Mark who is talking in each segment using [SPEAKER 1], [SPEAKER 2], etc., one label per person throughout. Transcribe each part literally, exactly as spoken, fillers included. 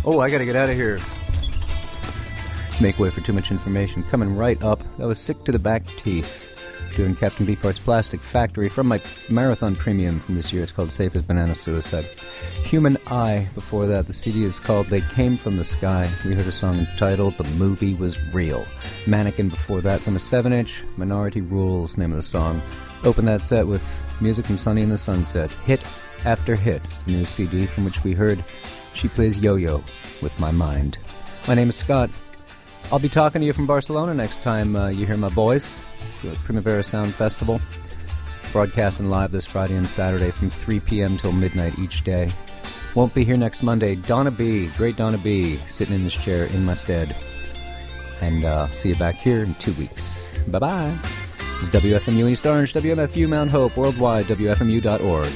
[SPEAKER 1] Oh, I gotta get out of here. Make way for too much information. Coming right up, that was Sick to the Back Teeth, doing Captain Beefheart's Plastic Factory from my Marathon Premium from this year. It's called Safe as Banana Suicide. Human Eye, before that. The C D is called They Came From the Sky. We heard a song entitled The Movie Was Real. Mannequin before that from a seven inch. Minority Rules, name of the song. Open that set with music from Sonny and the Sunsets. Hit After Hit is the new C D from which we heard She Plays Yo-Yo with My Mind. My name is Scott. I'll be talking to you from Barcelona next time uh, you hear my voice at Primavera Sound Festival. Broadcasting live this Friday and Saturday from three p.m. till midnight each day. Won't be here next Monday. Donna B, great Donna B, sitting in this chair in my stead. And uh, see you back here in two weeks. Bye-bye. This is W F M U East Orange, W M F U Mount Hope, worldwide, W F M U dot org.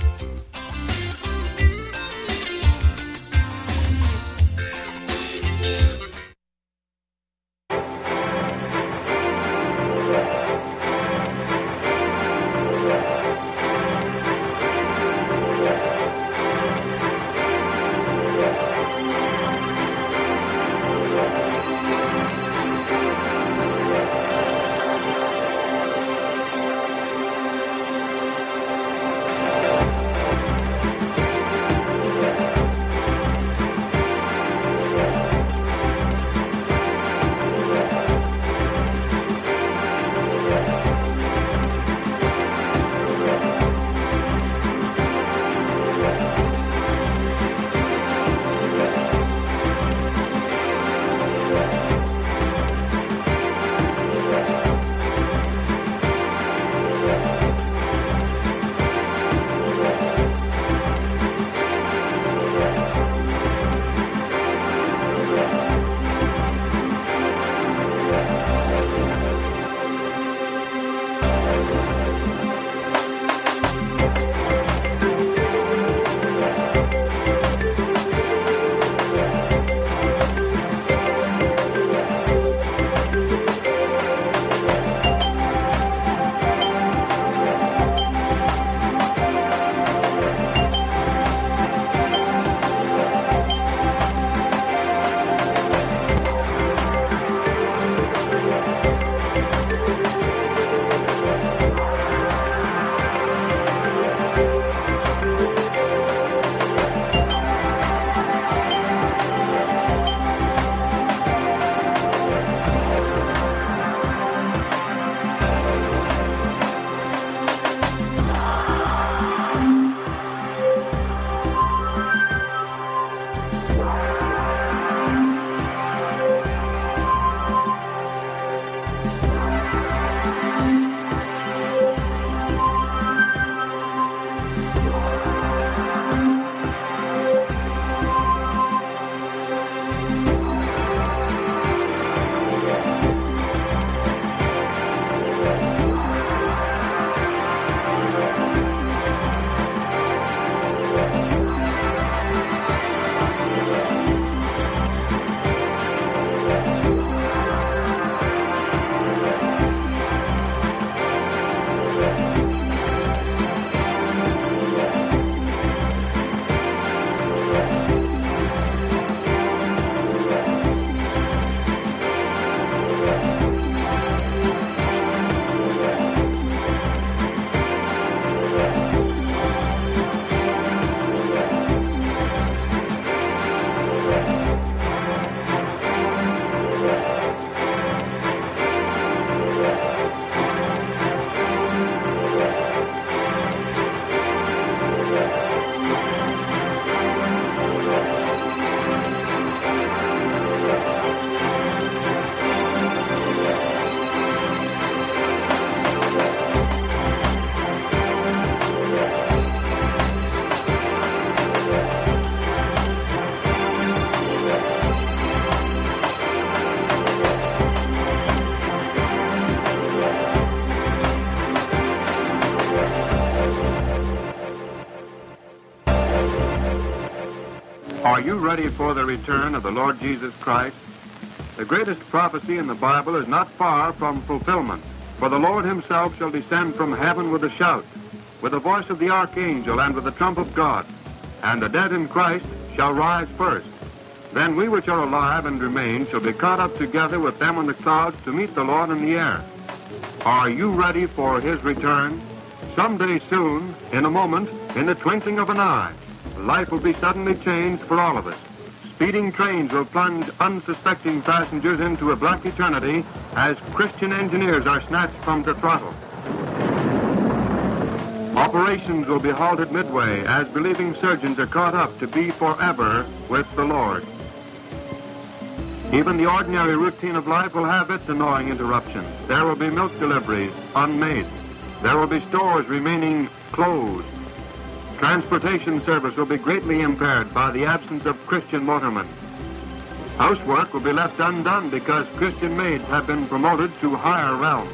[SPEAKER 2] Are you ready for the return of the Lord Jesus Christ? The greatest prophecy in the Bible is not far from fulfillment. For the Lord himself shall descend from heaven with a shout, with the voice of the archangel and with the trump of God, and the dead in Christ shall rise first. Then we which are alive and remain shall be caught up together with them in the clouds to meet the Lord in the air. Are you ready for his return? Someday soon, in a moment, in the twinkling of an eye, life will be suddenly changed for all of us. Speeding trains will plunge unsuspecting passengers into a black eternity as Christian engineers are snatched from the throttle. Operations will be halted midway as believing surgeons are caught up to be forever with the Lord. Even the ordinary routine of life will have its annoying interruptions. There will be milk deliveries unmade. There will be stores remaining closed. Transportation service will be greatly impaired by the absence of Christian motormen. Housework will be left undone because Christian maids have been promoted to higher realms.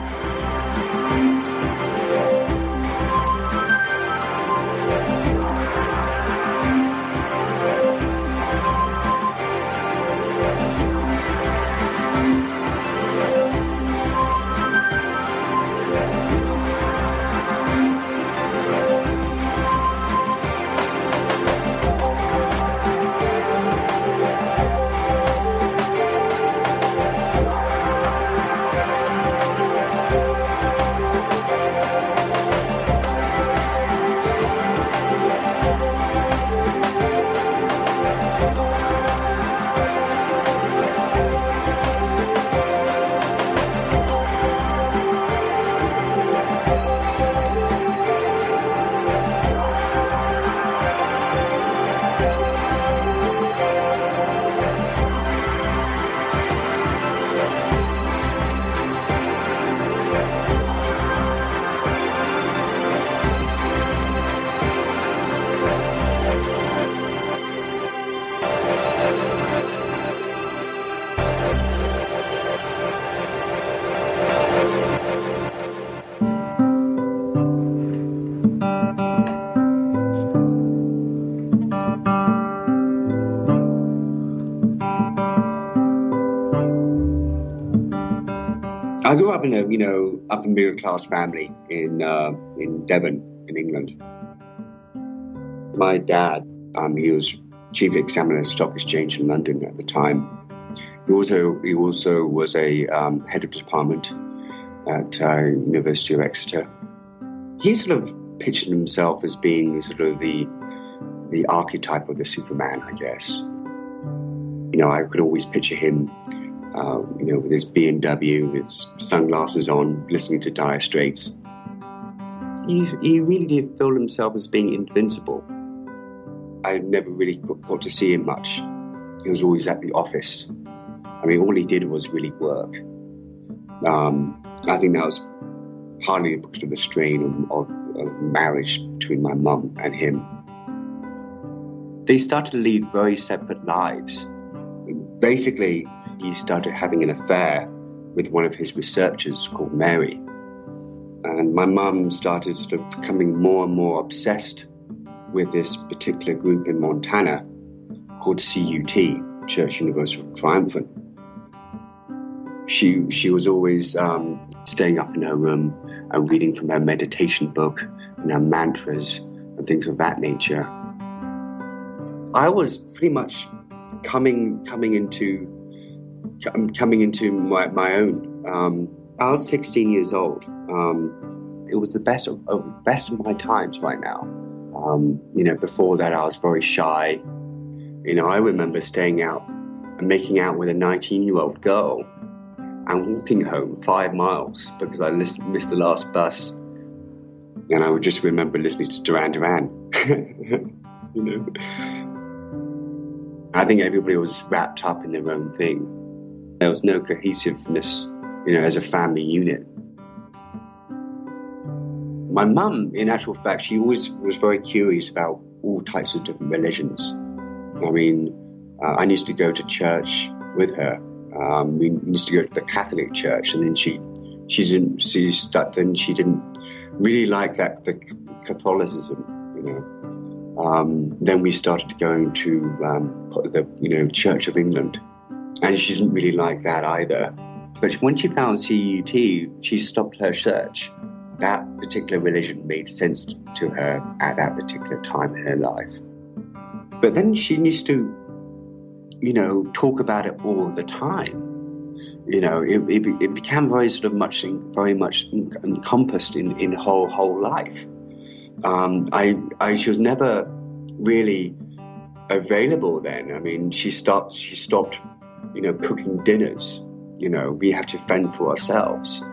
[SPEAKER 3] I grew up in a, you know, upper middle class family in uh, in Devon, in England. My dad, um, he was chief examiner at the Stock Exchange in London at the time. He also he also was a um, head of department at uh, University of Exeter. He sort of pictured himself as being sort of the the archetype of the Superman, I guess. You know, I could always picture him. Uh, you know, with his B M W, his sunglasses on, listening to Dire Straits. He, he really did feel himself as being invincible. I never really got to see him much. He was always at the office. I mean, all he did was really work. Um, I think that was partly because of the strain of, of, of marriage between my mum and him. They started to lead very separate lives. Basically, he started having an affair with one of his researchers called Mary. And my mum started sort of becoming more and more obsessed with this particular group in Montana called C U T, Church Universal Triumphant. She, she was always um, staying up in her room and reading from her meditation book and her mantras and things of that nature. I was pretty much coming coming into coming into my, my own. Um, I was sixteen years old. Um, it was the best of, of best of my times right now. Um, you know, before that I was very shy. You know, I remember staying out and making out with a nineteen-year-old girl and walking home five miles because I missed, missed the last bus. And I would just remember listening to Duran Duran. You know, I think everybody was wrapped up in their own thing. There was no cohesiveness, you know, as a family unit. My mum, in actual fact, she always was very curious about all types of different religions. I mean, uh, I used to go to church with her. Um, we used to go to the Catholic church, and then she, she didn't. She stuck. Then she didn't really like that the Catholicism, you know. Um, then we started going to um, the, you know, Church of England. And she didn't really like that either. But when she found C U T, she stopped her search. That particular religion made sense to her at that particular time in her life. But then she used to you know, talk about it all the time. You know, it, it, it became very sort of much, very much encompassed in, in her whole, whole life. Um, I, I, she was never really available then. I mean, she stopped, she stopped, you know, cooking dinners. You know, we had to fend for ourselves.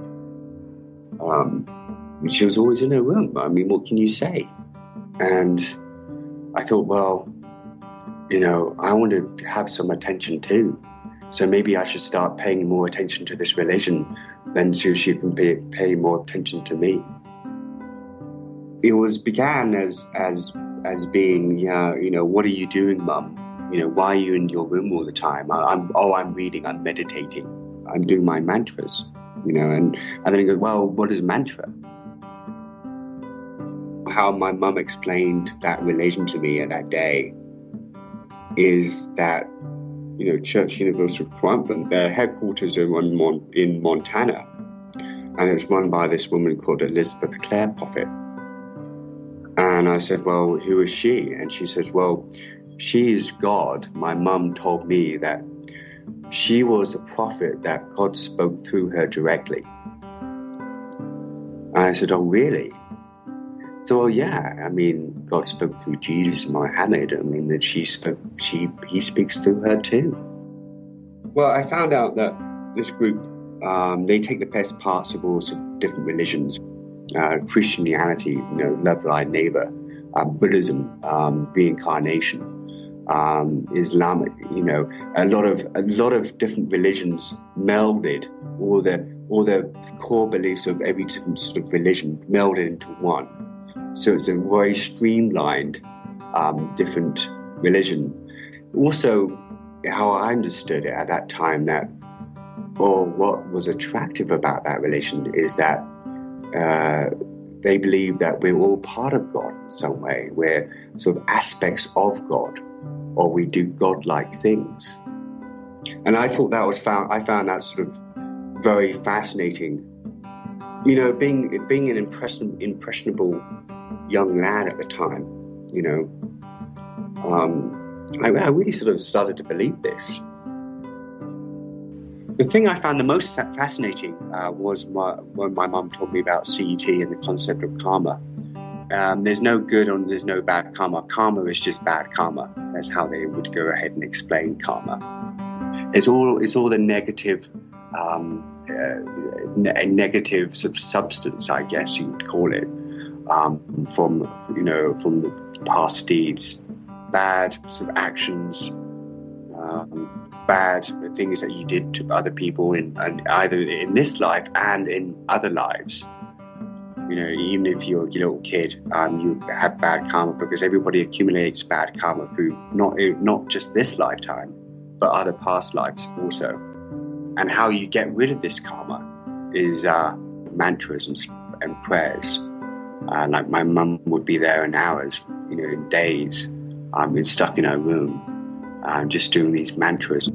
[SPEAKER 3] Um, she was always in her room. I mean, what can you say? And I thought, well, you know, I want to have some attention too. So maybe I should start paying more attention to this religion than so she can pay, pay more attention to me. It was began as as as being, yeah, you know, what are you doing, Mum? You know, why are you in your room all the time? I, I'm oh, I'm reading, I'm meditating, I'm doing my mantras, you know, and and then he goes, well, what is a mantra? How my mum explained that religion to me at that day is that, you know, Church Universal Triumphant, their headquarters are in, Mon- in Montana, and it's run by this woman called Elizabeth Clare Prophet. And I said, well, who is she? And she says, well, she is God. My mum told me that she was a prophet that God spoke through her directly. And I said, oh, really? So, well, yeah, I mean, God spoke through Jesus and Muhammad. I mean, that she spoke, she, he speaks through her too. Well, I found out that this group, um, they take the best parts of all sorts of different religions. Uh, Christianity, you know, love thy neighbor, um, Buddhism, um, reincarnation, um, Islamic, you know, a lot of a lot of different religions melded all the all the core beliefs of every different sort of religion melded into one. So it's a very streamlined, um, different religion. Also, how I understood it at that time, that, or what was attractive about that religion is that Uh, they believe that we're all part of God in some way. We're sort of aspects of God, or we do God-like things. And I thought that was found. I found that sort of very fascinating. You know, being being an impression, impressionable young lad at the time, you know, um, I, I really sort of started to believe this. The thing I found the most fascinating uh, was my, when my mum told me about C E T and the concept of karma. Um, there's no good and there's no bad karma. Karma is just bad karma. That's how they would go ahead and explain karma. It's all it's all the negative, um, uh, ne- a negative sort of substance, I guess you would call it, um, from you know from the past deeds, bad sort of actions. Um, bad things that you did to other people in, in either in this life and in other lives. You know, even if you're a little kid, um, you have bad karma because everybody accumulates bad karma through not not just this lifetime, but other past lives also. And how you get rid of this karma is uh, mantras and, and prayers. Uh, like my mum would be there in hours, you know, in days. I'm um, stuck in her room. I'm just doing these mantras.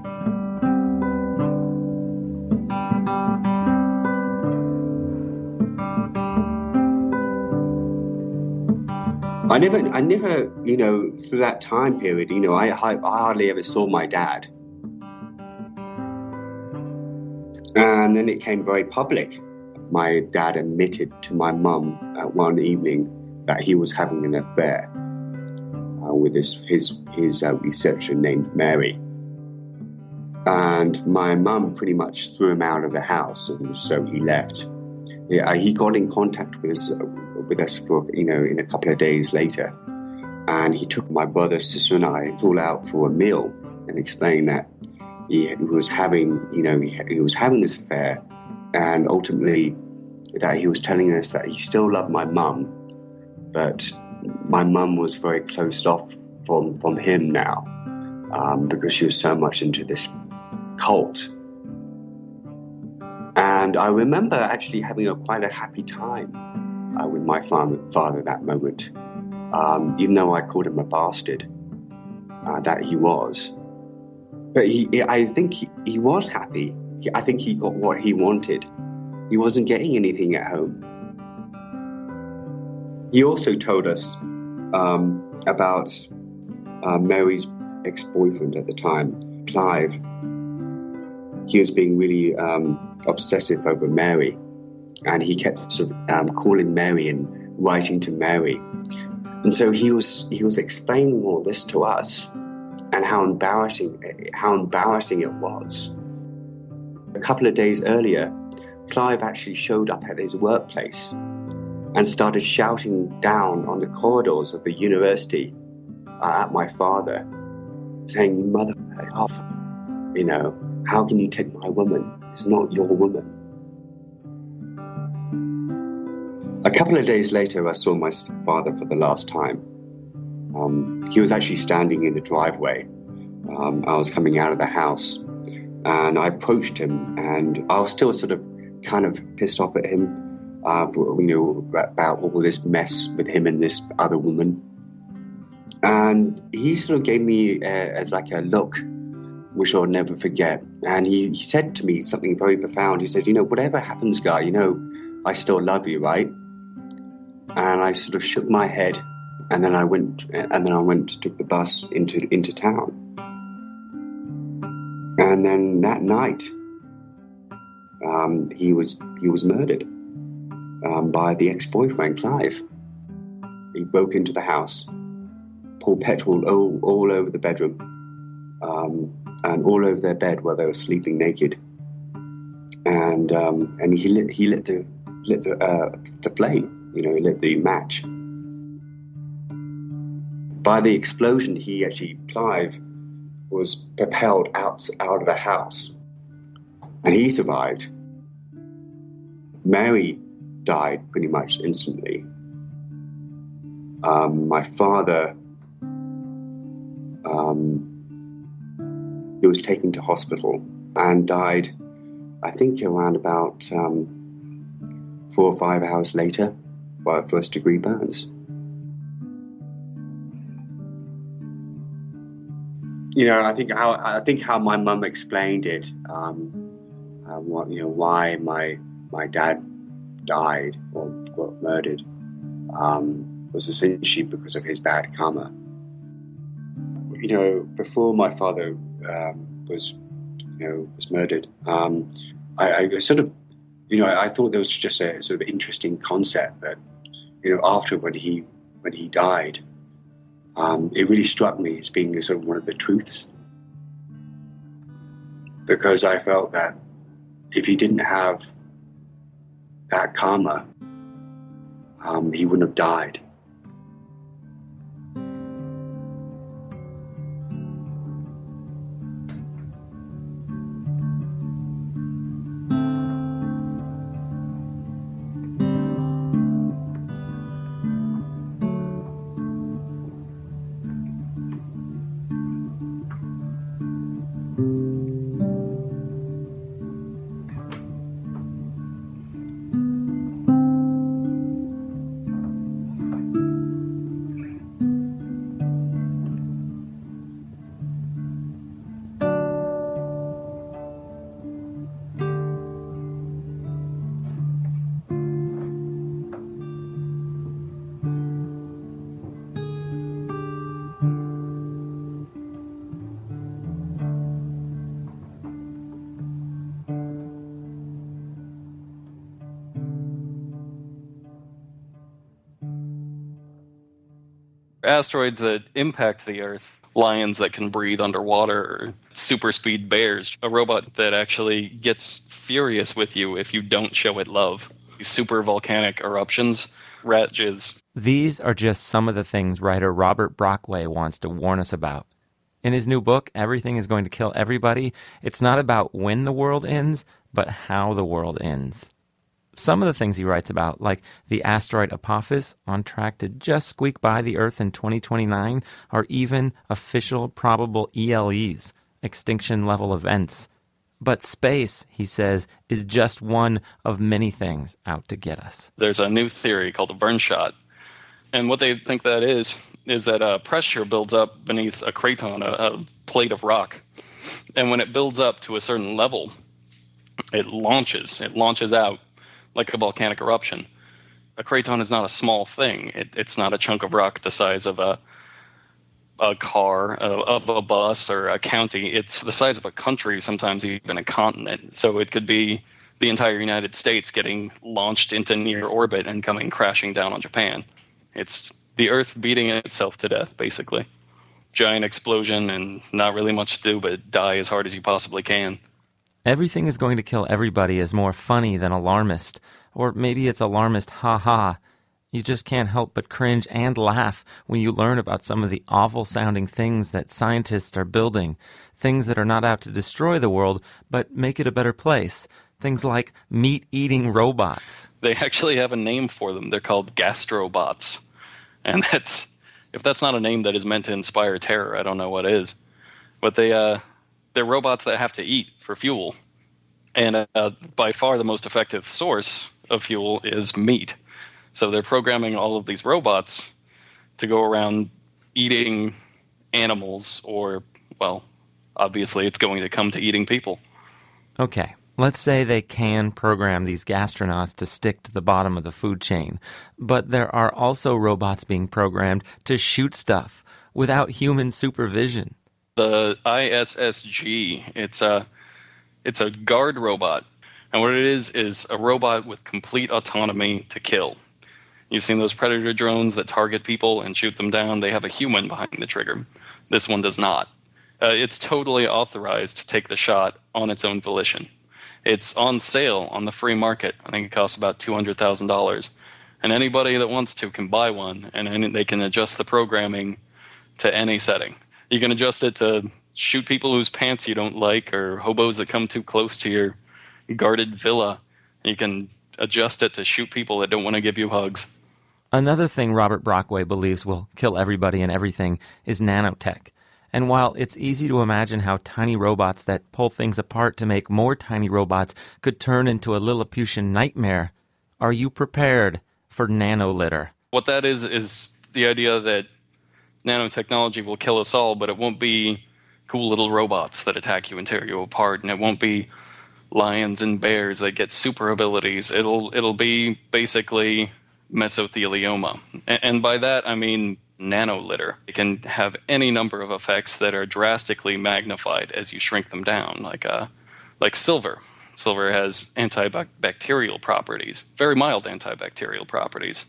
[SPEAKER 3] I never, I never, you know, through that time period, you know, I, I hardly ever saw my dad. And then it came very public. My dad admitted to my mum at one evening that he was having an affair Uh, with his his his uh, researcher named Mary, and my mum pretty much threw him out of the house, and so he left. Yeah, he got in contact with us, with us for you know in a couple of days later, and he took my brother, sister, and I all out for a meal, and explained that he was having you know he, he was having this affair, and ultimately that he was telling us that he still loved my mum, but my mum was very closed off from, from him now um, because she was so much into this cult. And I remember actually having a quite a happy time uh, with my father, father that moment, um, even though I called him a bastard, uh, that he was. But he, I think he, he was happy. He, I think he got what he wanted. He wasn't getting anything at home. He also told us um, about uh, Mary's ex-boyfriend at the time, Clive, he was being really um, obsessive over Mary, and he kept sort of, um, calling Mary and writing to Mary. And so he was he was explaining all this to us, and how embarrassing how embarrassing it was. A couple of days earlier, Clive actually showed up at his workplace and started shouting down on the corridors of the university uh, at my father, saying, "You mother off, you know, how can you take my woman? It's not your woman." A couple of days later, I saw my father for the last time. Um, he was actually standing in the driveway. Um, I was coming out of the house, and I approached him, and I was still sort of kind of pissed off at him, uh, you know, about all this mess with him and this other woman. And he sort of gave me a, a, like a look, which I'll never forget. And he, he said to me something very profound. He said, "You know, whatever happens, Guy, you know, I still love you, right?" And I sort of shook my head, and then I went, and then I went, took the bus into into town. And then that night, um, he was he was murdered um, by the ex-boyfriend, Clive. He broke into the house, poured petrol all, all over the bedroom, um, and all over their bed where they were sleeping naked. And um, and he lit he lit the lit the, uh, the flame. You know, he lit the match. By the explosion, he actually, Clive, was propelled out, out of the house. And he survived. Mary died pretty much instantly. Um, my father, um, he was taken to hospital and died, I think, around about um, four or five hours later, by first degree burns. You know, I think how I think how my mum explained it. Um, uh, what, you know, why my my dad died or got murdered um, was essentially because of his bad karma. You know, before my father um, was, you know, was murdered, um, I, I sort of, you know, I, I thought there was just a sort of interesting concept that, you know, after when he when he died, um, it really struck me as being sort of one of the truths, because I felt that if he didn't have that karma, um, he wouldn't have died.
[SPEAKER 4] Asteroids that impact the Earth, lions that can breathe underwater, super speed bears, a robot that actually gets furious with you if you don't show it love, super volcanic eruptions, rat jizz.
[SPEAKER 5] These are just some of the things writer Robert Brockway wants to warn us about. In his new book, Everything is Going to Kill Everybody, it's not about when the world ends, but how the world ends. Some of the things he writes about, like the asteroid Apophis, on track to just squeak by the Earth in twenty twenty-nine, are even official probable E L Es, extinction-level events. But space, he says, is just one of many things out to get us.
[SPEAKER 4] There's a new theory called the burn shot. And what they think that is, is that uh, pressure builds up beneath a craton, a, a plate of rock. And when it builds up to a certain level, it launches. It launches out like a volcanic eruption. A craton is not a small thing. It, it's not a chunk of rock the size of a a car, uh, of a bus, or a county. It's the size of a country, sometimes even a continent. So it could be the entire United States getting launched into near orbit and coming crashing down on Japan. It's the Earth beating itself to death, basically. Giant explosion and not really much to do but die as hard as you possibly can.
[SPEAKER 5] Everything is going to kill everybody is more funny than alarmist. Or maybe it's alarmist ha-ha. You just can't help but cringe and laugh when you learn about some of the awful-sounding things that scientists are building, things that are not out to destroy the world, but make it a better place, things like meat-eating robots.
[SPEAKER 4] They actually have a name for them. They're called gastrobots. And that's, if that's not a name that is meant to inspire terror, I don't know what is. But they, uh, they're robots that have to eat for fuel. And uh, by far the most effective source of fuel is meat. So they're programming all of these robots to go around eating animals or, well, obviously it's going to come to eating people.
[SPEAKER 5] Okay, let's say they can program these gastronauts to stick to the bottom of the food chain. But there are also robots being programmed to shoot stuff without human supervision.
[SPEAKER 4] The I S S G, it's a, it's a guard robot. And what it is is a robot with complete autonomy to kill. You've seen those Predator drones that target people and shoot them down. They have a human behind the trigger. This one does not. Uh, it's totally authorized to take the shot on its own volition. It's on sale on the free market. I think it costs about two hundred thousand dollars. And anybody that wants to can buy one, and, and they can adjust the programming to any setting. You can adjust it to shoot people whose pants you don't like or hobos that come too close to your guarded villa. You can adjust it to shoot people that don't want to give you hugs.
[SPEAKER 5] Another thing Robert Brockway believes will kill everybody and everything is nanotech. And while it's easy to imagine how tiny robots that pull things apart to make more tiny robots could turn into a Lilliputian nightmare, are you prepared for nanolitter?
[SPEAKER 4] What that is is the idea that nanotechnology will kill us all, but it won't be cool little robots that attack you and tear you apart, and it won't be lions and bears that get super abilities. It'll it'll be basically mesothelioma. And, and by that, I mean nanolitter. It can have any number of effects that are drastically magnified as you shrink them down, like uh, like silver. Silver has antibacterial properties, very mild antibacterial properties,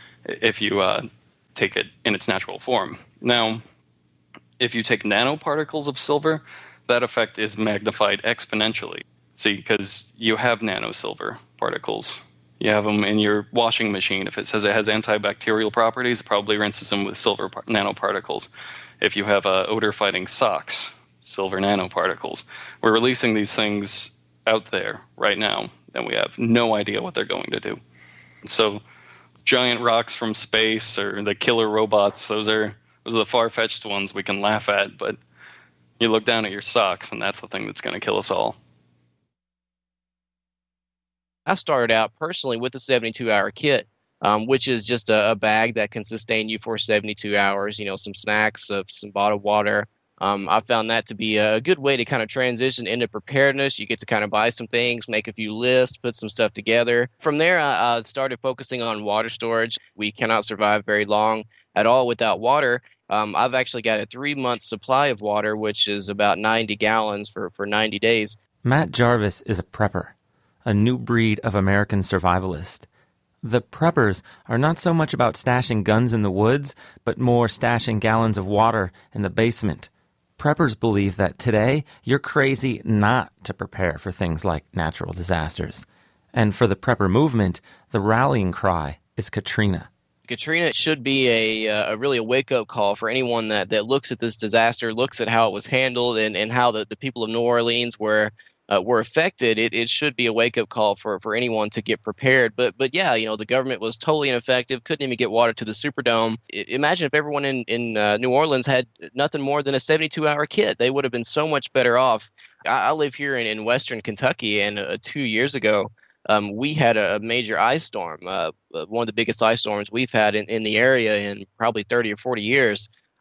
[SPEAKER 4] if you uh, take it in its natural form. Now, if you take nanoparticles of silver, that effect is magnified exponentially. See, because you have nanosilver particles. You have them in your washing machine. If it says it has antibacterial properties, it probably rinses them with silver par- nanoparticles. If you have uh, odor-fighting socks, silver nanoparticles. We're releasing these things out there right now, and we have no idea what they're going to do. So giant rocks from space or the killer robots, those are those are the far-fetched ones we can laugh at, but you look down at your socks, and that's the thing that's going to kill us all.
[SPEAKER 6] I started out personally with the seventy-two hour kit, um, which is just a, a bag that can sustain you for seventy-two hours, you know, some snacks, uh, some bottled water. Um, I found that to be a good way to kind of transition into preparedness. You get to kind of buy some things, make a few lists, put some stuff together. From there, I, I started focusing on water storage. We cannot survive very long at all without water. Um, I've actually got a three-month supply of water, which is about ninety gallons for, for ninety days.
[SPEAKER 5] Matt Jarvis is a prepper, a new breed of American survivalist. The preppers are not so much about stashing guns in the woods, but more stashing gallons of water in the basement. Preppers believe that today you're crazy not to prepare for things like natural disasters. And for the prepper movement, the rallying cry is Katrina.
[SPEAKER 6] Katrina should be a, a really a wake-up call for anyone that, that looks at this disaster, looks at how it was handled and, and how the, the people of New Orleans were uh, were affected. It, it should be a wake-up call for, for anyone to get prepared. But but yeah, you know, the government was totally ineffective, couldn't even get water to the Superdome. I, imagine if everyone in, in uh, New Orleans had nothing more than a seventy-two hour kit. They would have been so much better off. I, I live here in, in western Kentucky, and uh, two years ago, Um, we had a major ice storm, uh, one of the biggest ice storms we've had in, in the area in probably thirty or forty years.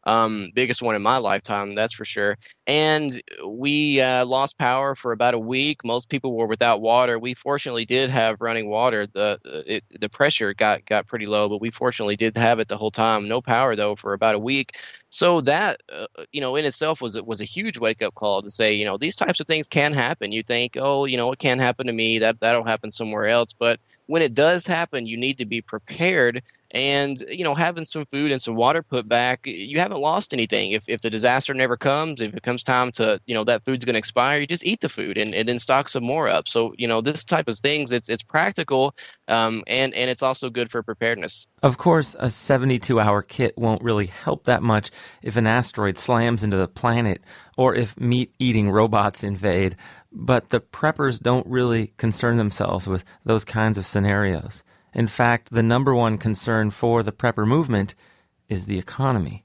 [SPEAKER 6] Um, biggest one in my lifetime, that's for sure. And we uh, lost power for about a week. Most people were without water. We fortunately did have running water. The it, the pressure got, got pretty low, but we fortunately did have it the whole time. No power, though, for about a week. So that, uh, you know, in itself was, was a huge wake-up call to say, you know, these types of things can happen. You think, oh, you know, it can't happen to me. That, that'll happen somewhere else. But when it does happen, you need to be prepared. And, you know, having some food and some water put back, you haven't lost anything. If if the disaster never comes, if it comes time to, you know, that food's going to expire, you just eat the food and, and then stock some more up. So, you know, this type of things, it's it's practical um, and, and it's also good for preparedness.
[SPEAKER 5] Of course, a seventy-two hour kit won't really help that much if an asteroid slams into the planet or if meat-eating robots invade. But the preppers don't really concern themselves with those kinds of scenarios. In fact, the number one concern for the prepper movement is the economy.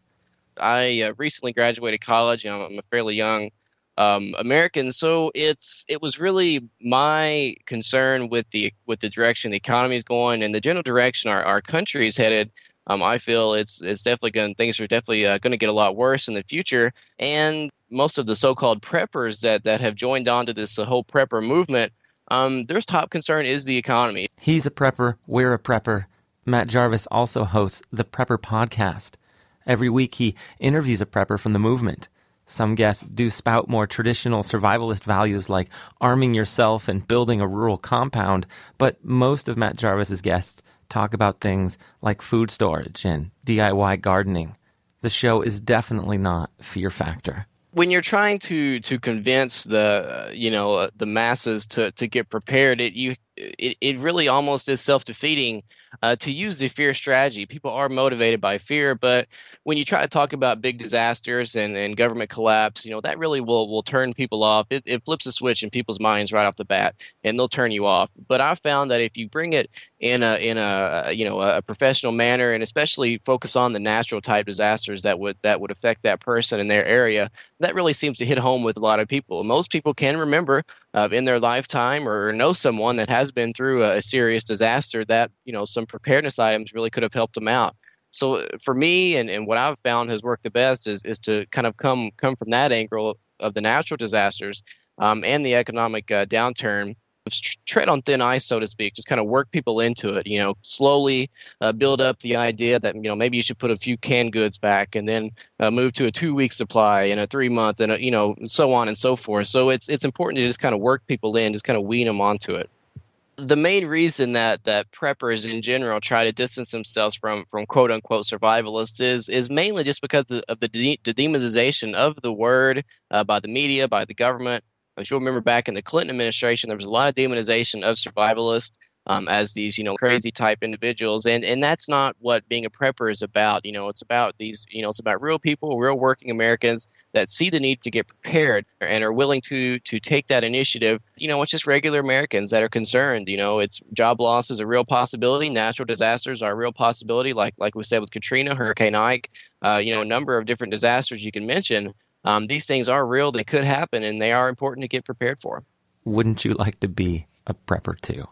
[SPEAKER 6] I uh, recently graduated college. You know, I'm a fairly young um, American, so it's it was really my concern with the with the direction the economy is going and the general direction our, our country is headed. Um, I feel it's it's definitely going things are definitely uh, going to get a lot worse in the future. And most of the so-called preppers that that have joined on to this uh, whole prepper movement. Um, their top concern is the economy.
[SPEAKER 5] He's a prepper. We're a prepper. Matt Jarvis also hosts the Prepper Podcast. Every week he interviews a prepper from the movement. Some guests do spout more traditional survivalist values like arming yourself and building a rural compound, but most of Matt Jarvis's guests talk about things like food storage and D I Y gardening. The show is definitely not Fear Factor.
[SPEAKER 6] When you're trying to to convince the uh, you know uh, the masses to to get prepared, it you it, it really almost is self-defeating uh, to use the fear strategy. People are motivated by fear, but when you try to talk about big disasters and, and government collapse, you know that really will will turn people off. It, it flips a switch in people's minds right off the bat, and they'll turn you off. But I've found that if you bring it in a in a you know a professional manner, and especially focus on the natural type disasters that would that would affect that person in their area, that really seems to hit home with a lot of people. Most people can remember uh, in their lifetime or know someone that has been through a, a serious disaster that, you know, some preparedness items really could have helped them out. So for me, and, and what I've found has worked the best is, is to kind of come come from that angle of the natural disasters um, and the economic uh, downturn. Tread on thin ice, so to speak, just kind of work people into it, you know, slowly uh, build up the idea that, you know, maybe you should put a few canned goods back and then uh, move to a two week supply and a three month and, a, you know, so on and so forth. So it's it's important to just kind of work people in, just kind of wean them onto it. The main reason that, that preppers in general try to distance themselves from, from quote unquote survivalists is is mainly just because of, of the, de- the demonization of the word uh, by the media, by the government. If you'll remember back in the Clinton administration, there was a lot of demonization of survivalists um, as these, you know, crazy type individuals. And, and that's not what being a prepper is about. You know, it's about these, you know, it's about real people, real working Americans that see the need to get prepared and are willing to to take that initiative. You know, it's just regular Americans that are concerned. You know, it's job loss is a real possibility. Natural disasters are a real possibility, like like we said with Katrina, Hurricane Ike, uh, you know, a number of different disasters you can mention. Um, these things are real. They could happen, and they are important to get prepared for.
[SPEAKER 5] Wouldn't you like to be a prepper, too?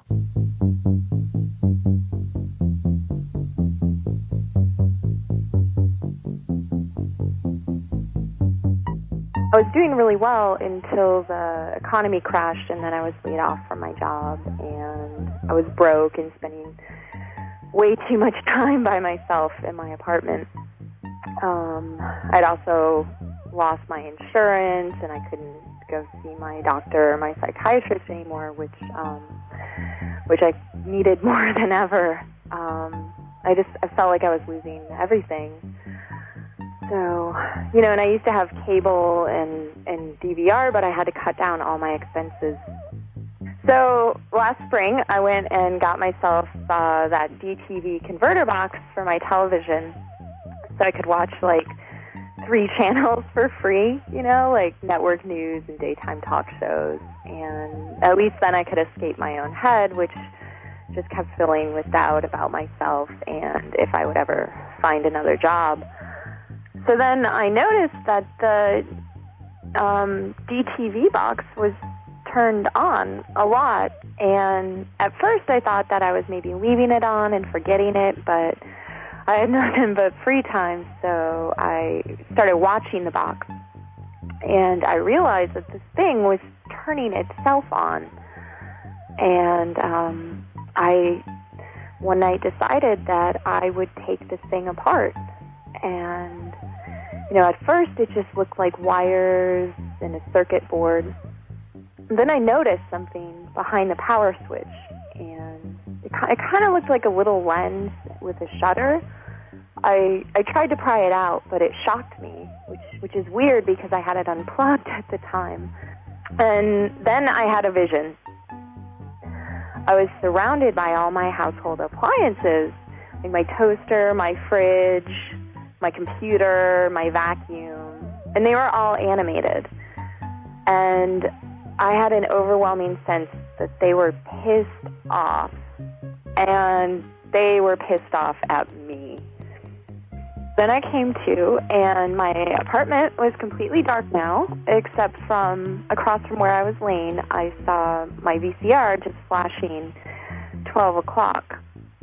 [SPEAKER 7] I was doing really well until the economy crashed, and then I was laid off from my job, and I was broke and spending way too much time by myself in my apartment. Um, I'd also lost my insurance, and I couldn't go see my doctor or my psychiatrist anymore, which um, which I needed more than ever. Um, I just I felt like I was losing everything. So, you know, and I used to have cable and, and D V R, but I had to cut down all my expenses. So last spring, I went and got myself uh, that D T V converter box for my television so I could watch, like, three channels for free, you know, like network news and daytime talk shows. And at least then I could escape my own head, which just kept filling with doubt about myself and if I would ever find another job. So then I noticed that the um, D T V box was turned on a lot. And at first I thought that I was maybe leaving it on and forgetting it, but I had nothing but free time, so I started watching the box. And I realized that this thing was turning itself on. And um, I, one night, decided that I would take this thing apart. And, you know, at first it just looked like wires and a circuit board. And then I noticed something behind the power switch. And it, it kind of looked like a little lens with a shutter. I I tried to pry it out, but it shocked me, which which is weird because I had it unplugged at the time. And then I had a vision. I was surrounded by all my household appliances, like my toaster, my fridge, my computer, my vacuum, and they were all animated. And I had an overwhelming sense that they were pissed off, and they were pissed off at me. Then I came to, and my apartment was completely dark now, except from across from where I was laying, I saw my V C R just flashing twelve o'clock.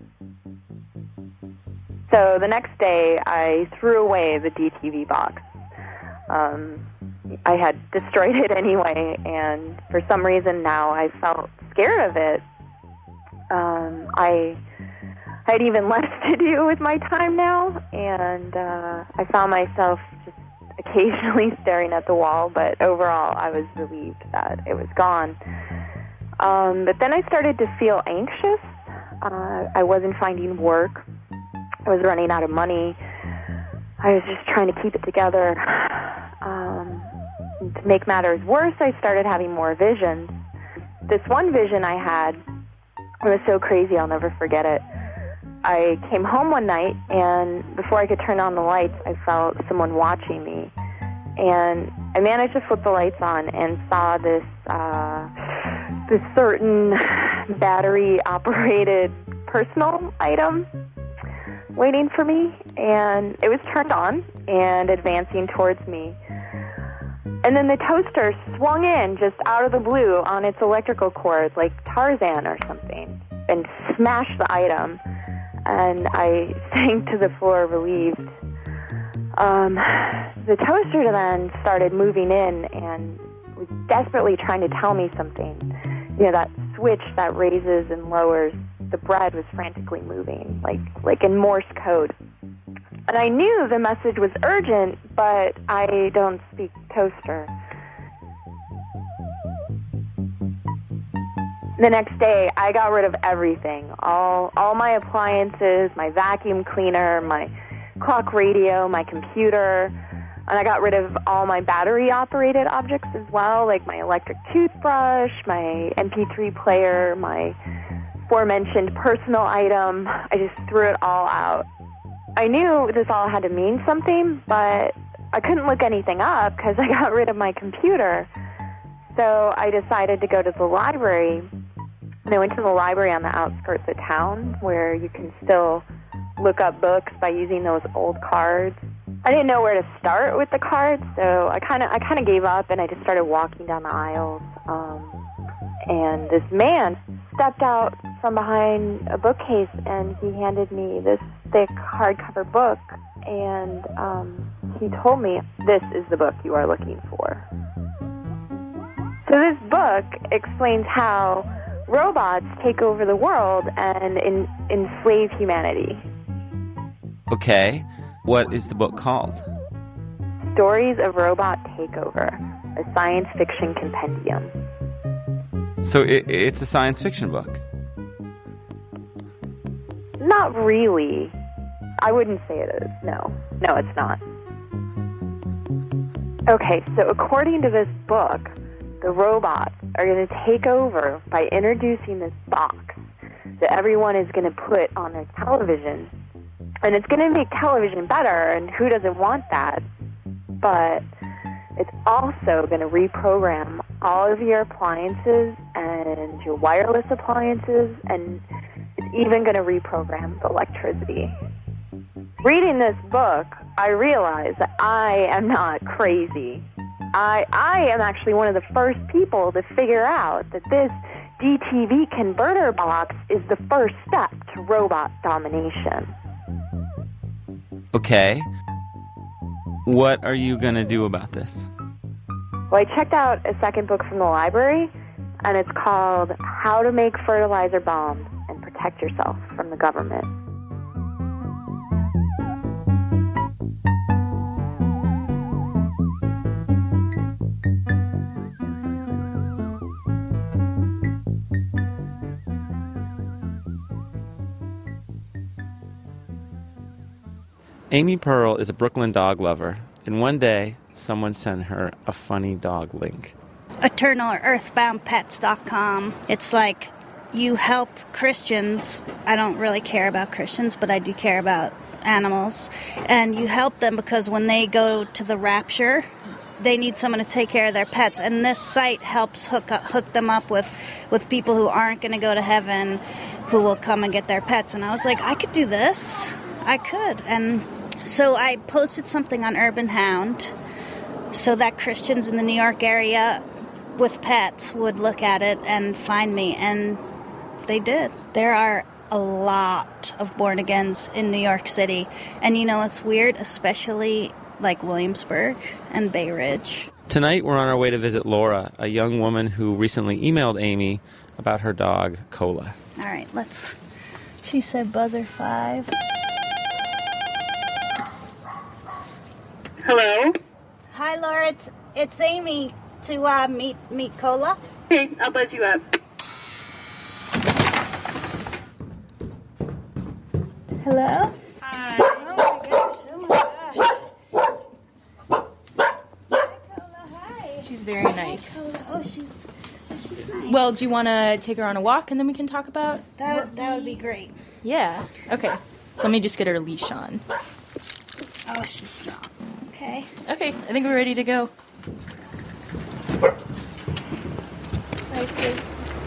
[SPEAKER 7] So the next day, I threw away the D T V box. Um, I had destroyed it anyway, and for some reason now I felt scared of it. Um, I... I had even less to do with my time now, and uh, I found myself just occasionally staring at the wall, but overall I was relieved that it was gone. Um, but then I started to feel anxious. Uh, I wasn't finding work. I was running out of money. I was just trying to keep it together. Um, to make matters worse, I started having more visions. This one vision I had, it was so crazy I'll never forget it. I came home one night, and before I could turn on the lights, I felt someone watching me. And I managed to flip the lights on and saw this uh, this certain battery-operated personal item waiting for me. And it was turned on and advancing towards me. And then the toaster swung in just out of the blue on its electrical cord, like Tarzan or something, and smashed the item. And I sank to the floor relieved. Um, the toaster then started moving in and was desperately trying to tell me something. You know, that switch that raises and lowers the bread was frantically moving, like like in Morse code. And I knew the message was urgent, but I don't speak toaster. The next day, I got rid of everything, all all my appliances, my vacuum cleaner, my clock radio, my computer, and I got rid of all my battery-operated objects as well, like my electric toothbrush, my M P three player, my aforementioned personal item. I just threw it all out. I knew this all had to mean something, but I couldn't look anything up because I got rid of my computer. So I decided to go to the library. And I went to the library on the outskirts of town where you can still look up books by using those old cards. I didn't know where to start with the cards, so I kind of I kind of gave up, and I just started walking down the aisles. Um, and this man stepped out from behind a bookcase, and he handed me this thick hardcover book, and um, he told me, "This is the book you are looking for." So this book explains how robots take over the world and in, enslave humanity.
[SPEAKER 5] Okay. What is the book called?
[SPEAKER 7] Stories of Robot Takeover, a science fiction compendium.
[SPEAKER 5] So it, it's a science fiction book?
[SPEAKER 7] Not really. I wouldn't say it is. No. No, it's not. Okay, so according to this book, the robots are going to take over by introducing this box that everyone is going to put on their television. And it's going to make television better, and who doesn't want that? But it's also going to reprogram all of your appliances and your wireless appliances, and it's even going to reprogram the electricity. Reading this book, I realized that I am not crazy. I I am actually one of the first people to figure out that this D T V converter box is the first step to robot domination.
[SPEAKER 5] Okay. What are you going to do about this?
[SPEAKER 7] Well, I checked out a second book from the library, and it's called How to Make Fertilizer Bombs and Protect Yourself from the Government.
[SPEAKER 5] Amy Pearl is a Brooklyn dog lover, and one day someone sent her a funny dog link.
[SPEAKER 8] Eternal or earthbound pets dot com. It's like you help Christians. I don't really care about Christians, but I do care about animals. And you help them because when they go to the rapture, they need someone to take care of their pets. And this site helps hook up, hook them up with, with people who aren't going to go to heaven, who will come and get their pets. And I was like, I could do this. I could. And so I posted something on Urban Hound so that Christians in the New York area with pets would look at it and find me, and they did. There are a lot of born-agains in New York City, and you know it's weird, especially like Williamsburg and Bay Ridge.
[SPEAKER 5] Tonight we're on our way to visit Laura, a young woman who recently emailed Amy about her dog, Cola.
[SPEAKER 8] All right, let's... She said buzzer five.
[SPEAKER 9] Hello?
[SPEAKER 8] Hi, Laura. It's, it's Amy to uh, meet meet Cola.
[SPEAKER 9] Hey, I'll buzz you up.
[SPEAKER 8] Hello?
[SPEAKER 9] Hi.
[SPEAKER 8] Oh, my gosh. Oh, my gosh. Hi, Cola. Hi.
[SPEAKER 10] She's very nice.
[SPEAKER 8] Hi, Cola. Oh, she's, oh, she's nice.
[SPEAKER 10] Well, do you want to take her on a walk and then we can talk about...
[SPEAKER 8] That would, that would be great.
[SPEAKER 10] Yeah. Okay. So let me just get her leash on.
[SPEAKER 8] Oh, she's strong. Okay.
[SPEAKER 10] Okay, I think we're ready to go. Right, so,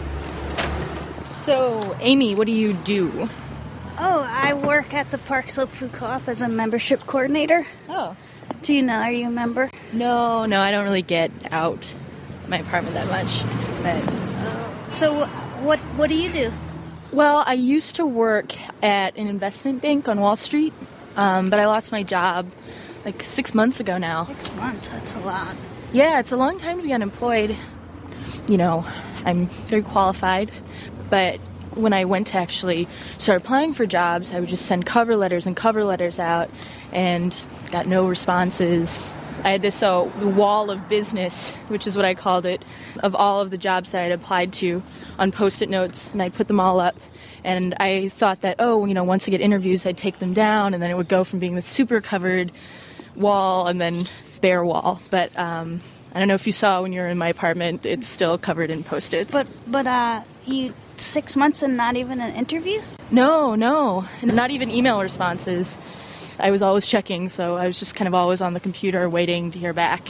[SPEAKER 10] so, Amy, what do you do?
[SPEAKER 8] Oh, I work at the Park Slope Food Co-op as a membership coordinator.
[SPEAKER 10] Oh.
[SPEAKER 8] Do you know, are you a member?
[SPEAKER 10] No, no, I don't really get out my apartment that much. But
[SPEAKER 8] So what what do you do?
[SPEAKER 10] Well, I used to work at an investment bank on Wall Street, um, but I lost my job like six months ago now.
[SPEAKER 8] Six months, that's a lot.
[SPEAKER 10] Yeah, it's a long time to be unemployed. You know, I'm very qualified, but when I went to actually start applying for jobs, I would just send cover letters and cover letters out and got no responses. I had this uh, wall of business, which is what I called it, of all of the jobs that I'd applied to on Post-it notes, and I'd put them all up. And I thought that, oh, you know, once I get interviews, I'd take them down, and then it would go from being this super covered wall and then bare wall. But um, I don't know if you saw when you were in my apartment, it's still covered in Post-its.
[SPEAKER 8] But, but uh, you six months and not even an interview?
[SPEAKER 10] No, no, and not even email responses. I was always checking, so I was just kind of always on the computer waiting to hear back.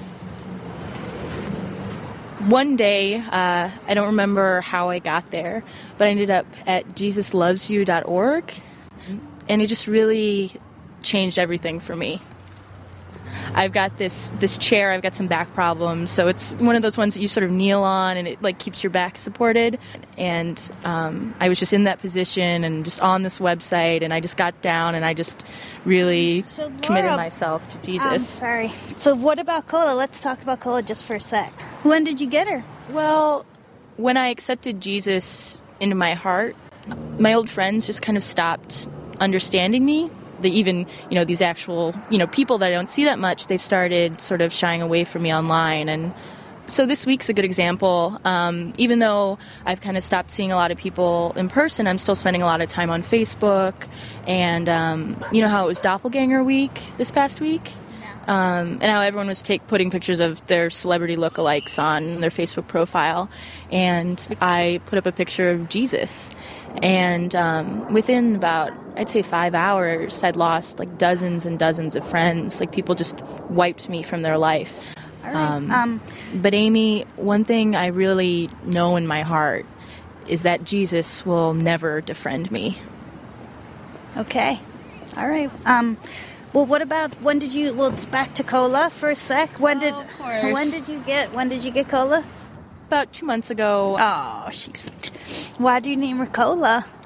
[SPEAKER 10] One day, uh, I don't remember how I got there, but I ended up at jesus loves you dot org, and it just really changed everything for me. I've got this this chair, I've got some back problems, so it's one of those ones that you sort of kneel on and it like keeps your back supported. And um, I was just in that position and just on this website, and I just got down and I just really
[SPEAKER 8] So, Laura,
[SPEAKER 10] committed myself to Jesus.
[SPEAKER 8] I'm sorry. So what about Cola? Let's talk about Cola just for a sec. When did you get her?
[SPEAKER 10] Well, when I accepted Jesus into my heart, my old friends just kind of stopped understanding me. They even, you know, these actual, you know, people that I don't see that much, they've started sort of shying away from me online. And so this week's a good example. Um, even though I've kind of stopped seeing a lot of people in person, I'm still spending a lot of time on Facebook. And um, you know how it was Doppelganger Week this past week? Um, and how everyone was take, putting pictures of their celebrity lookalikes on their Facebook profile. And I put up a picture of Jesus. And um, within about, I'd say five hours, I'd lost like dozens and dozens of friends. Like people just wiped me from their life.
[SPEAKER 8] All right. Um, um,
[SPEAKER 10] but Amy, one thing I really know in my heart is that Jesus will never defriend me.
[SPEAKER 8] Okay. All right. Um, well, what about, when did you, well, it's back to Cola for a sec. When
[SPEAKER 10] Oh,
[SPEAKER 8] did,
[SPEAKER 10] of course.
[SPEAKER 8] when did you get, when did you get Cola?
[SPEAKER 10] About two months ago.
[SPEAKER 8] Oh, she's, why do you name her Cola?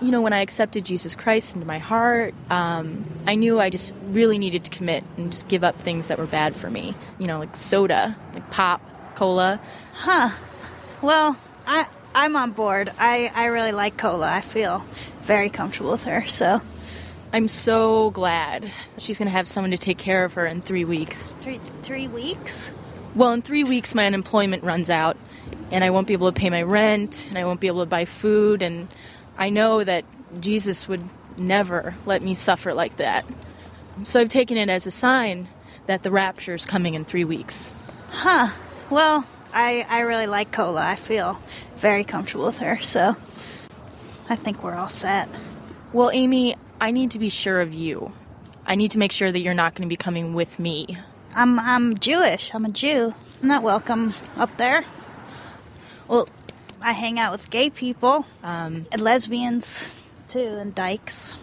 [SPEAKER 10] you know, when I accepted Jesus Christ into my heart, um, I knew I just really needed to commit and just give up things that were bad for me. You know, like soda, like pop, cola.
[SPEAKER 8] Huh. Well, I, I'm on board. I, I really like Cola. I feel very comfortable with her, so.
[SPEAKER 10] I'm so glad she's going to have someone to take care of her in three weeks.
[SPEAKER 8] Three, three weeks?
[SPEAKER 10] Well, in three weeks, my unemployment runs out, and I won't be able to pay my rent, and I won't be able to buy food, and I know that Jesus would never let me suffer like that. So I've taken it as a sign that the rapture is coming in three weeks.
[SPEAKER 8] Huh. Well, I, I really like Cola. I feel very comfortable with her, so I think we're all set.
[SPEAKER 10] Well, Amy, I need to be sure of you. I need to make sure that you're not going to be coming with me.
[SPEAKER 8] I'm I'm Jewish. I'm a Jew. I'm not welcome up there.
[SPEAKER 10] Well,
[SPEAKER 8] I hang out with gay people,
[SPEAKER 10] um,
[SPEAKER 8] and lesbians, too, and dykes.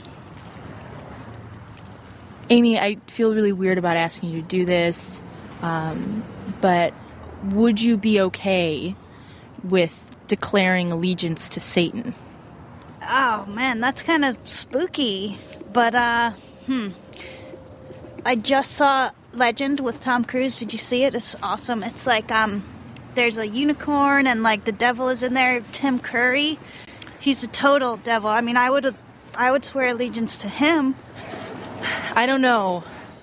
[SPEAKER 10] Amy, I feel really weird about asking you to do this, um, but would you be okay with declaring allegiance to Satan?
[SPEAKER 8] Oh, man, that's kind of spooky. But, uh, hmm. I just saw Legend with Tom Cruise. Did you see it? It's awesome. It's like, um, there's a unicorn and, like, the devil is in there. Tim Curry. He's a total devil. I mean, I would, I would swear allegiance to him.
[SPEAKER 10] I don't know.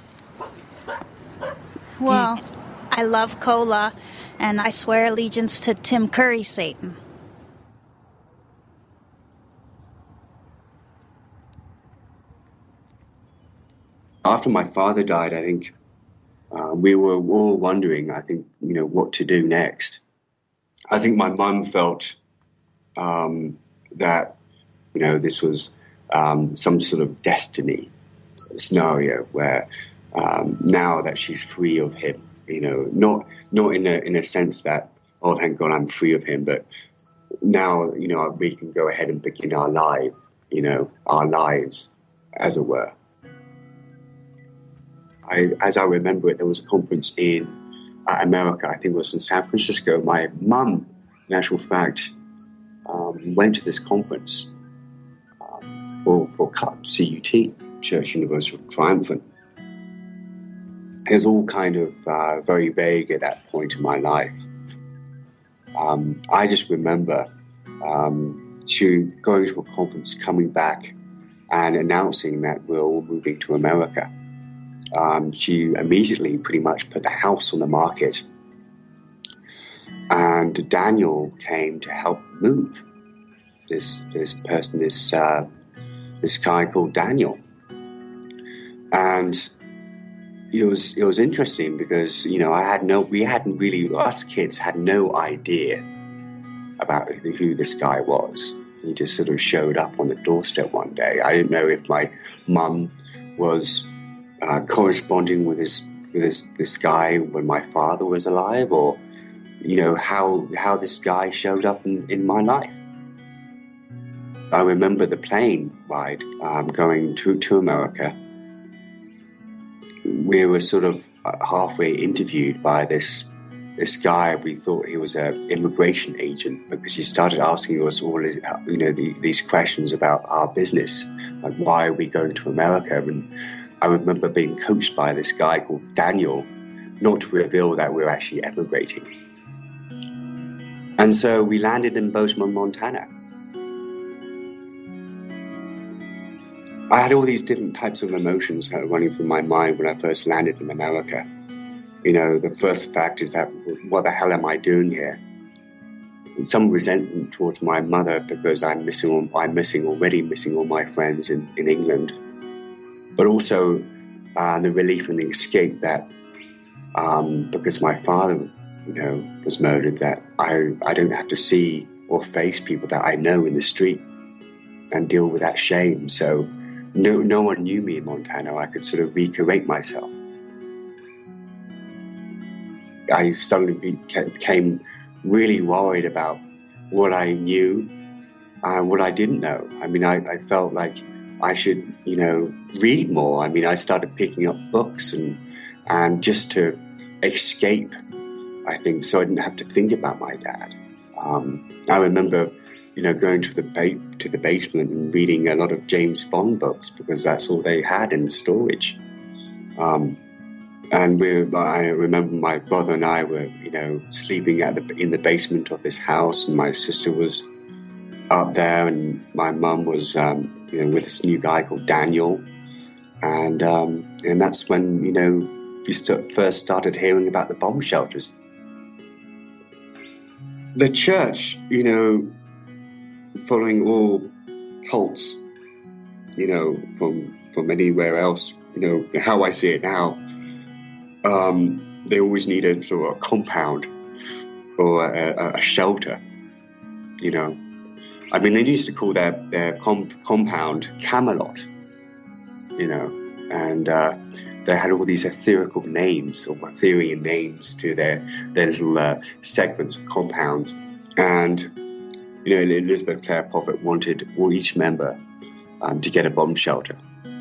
[SPEAKER 8] Well, I love Cola, and I swear allegiance to Tim Curry, Satan.
[SPEAKER 3] After my father died, I think uh, we were all wondering, I think, you know, what to do next. I think my mum felt um, that, you know, this was um, some sort of destiny scenario where um, now that she's free of him, you know, not not in a in a sense that, oh, thank God I'm free of him, but now, you know, we can go ahead and begin our life, you know, our lives, as it were. I, as I remember it, there was a conference in uh, America, I think it was in San Francisco. My mum, in actual fact, um, went to this conference um, for, for C U T, Church Universal Triumphant. It was all kind of uh, very vague at that point in my life. Um, I just remember um, to going to a conference, coming back and announcing that we're all moving to America. Um, she immediately pretty much put the house on the market. And Daniel came to help move this this person, this uh, this guy called Daniel. And it was it was interesting because, you know, I had no we hadn't really us kids had no idea about who this guy was. He just sort of showed up on the doorstep one day. I didn't know if my mum was Uh, corresponding with his with this this guy when my father was alive, or you know how how this guy showed up in, in my life. I remember the plane ride um, going to to America. We were sort of halfway interviewed by this this guy. We thought he was an immigration agent because he started asking us all you know the, these questions about our business, like why are we going to America. And I remember being coached by this guy called Daniel not to reveal that we were actually emigrating. And so we landed in Bozeman, Montana. I had all these different types of emotions running through my mind when I first landed in America. You know, the first fact is that, what the hell am I doing here? Some resentment towards my mother because I'm missing, all, I'm missing already missing all my friends in, in England. But also uh, the relief and the escape that um, because my father, you know, was murdered, that I, I don't have to see or face people that I know in the street and deal with that shame. So no, no one knew me in Montana. I could sort of recreate myself. I suddenly became really worried about what I knew and what I didn't know. I mean, I, I felt like I should, you know, read more. I mean, I started picking up books and and just to escape, I think, so I didn't have to think about my dad. Um, I remember you know, going to the ba- to the basement and reading a lot of James Bond books because that's all they had in storage. Um, and we, I remember my brother and I were, you know, sleeping at the in the basement of this house, and my sister was up there, and my mum was, um, you know, with this new guy called Daniel, and um, and that's when, you know, we st- first started hearing about the bomb shelters. The church, you know, following all cults, you know, from from anywhere else, you know, how I see it now, um, they always need a sort of a compound or a, a shelter, you know. I mean, they used to call their, their com- compound Camelot, you know, and uh, they had all these etherical names or Ethereal names to their, their little uh, segments of compounds. And, you know, Elizabeth Clare Prophet wanted all each member um, to get a bomb shelter.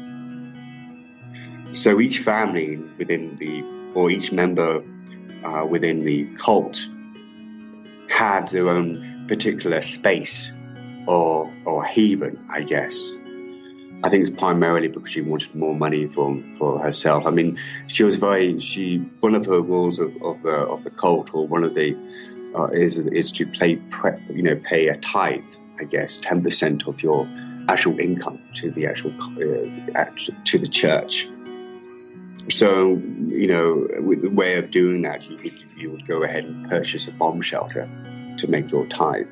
[SPEAKER 3] So each family within the, or each member uh, within the cult had their own particular space or or haven, I guess. I think it's primarily because she wanted more money for for herself. I mean, she was very she one of her rules of, of the of the cult, or one of the uh, is is to play pre, you know pay a tithe, I guess, ten percent of your actual income to the actual uh, to the church. So, you know, with the way of doing that, you would you would go ahead and purchase a bomb shelter to make your tithe.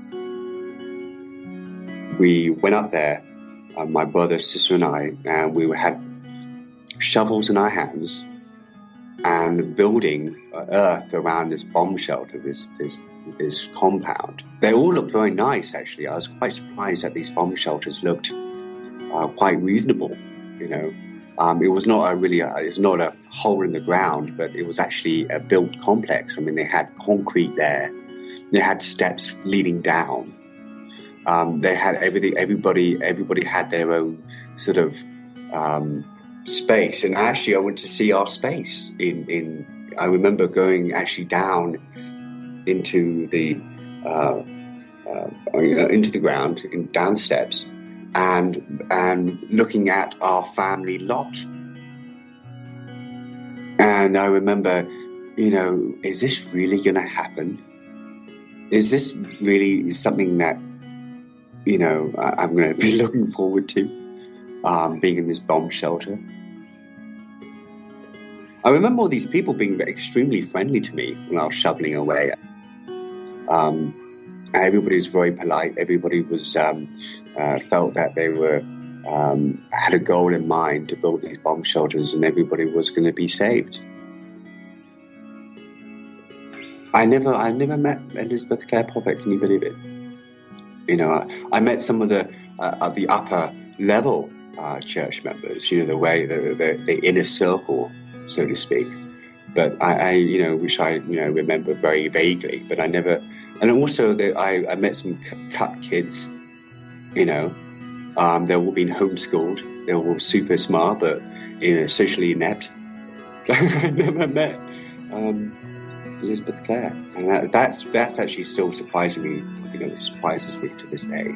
[SPEAKER 3] We went up there, uh, my brother, sister, and I, and we had shovels in our hands and building uh, earth around this bomb shelter, this this this compound. They all looked very nice, actually. I was quite surprised that these bomb shelters looked uh, quite reasonable. You know, um, it was not a really a, it was not a hole in the ground, but it was actually a built complex. I mean, they had concrete there. They had steps leading down. Um, they had everything. Everybody, everybody had their own sort of um, space. And actually, I went to see our space. In, in I remember going actually down into the uh, uh, into the ground, in, down steps, and and looking at our family lot. And I remember, you know, is this really going to happen? Is this really something that, you know, I'm going to be looking forward to, um, being in this bomb shelter? I remember all these people being extremely friendly to me when I was shoveling away. Um, everybody was very polite. Everybody was um, uh, felt that they were um, had a goal in mind to build these bomb shelters, and everybody was going to be saved. I never, I never met Elizabeth Clare Prophet. Can you believe it? You know, I, I met some of the uh, of the upper level uh, church members. You know, the way the, the the inner circle, so to speak. But I, I, you know, which I, you know, remember very vaguely. But I never, and also the, I, I met some cut kids. You know, um, they've all been homeschooled. They're all super smart, but you know, socially inept. I never met um, Elizabeth Clare, and that, that's that's actually still surprising me. You know, it surprises me to this day.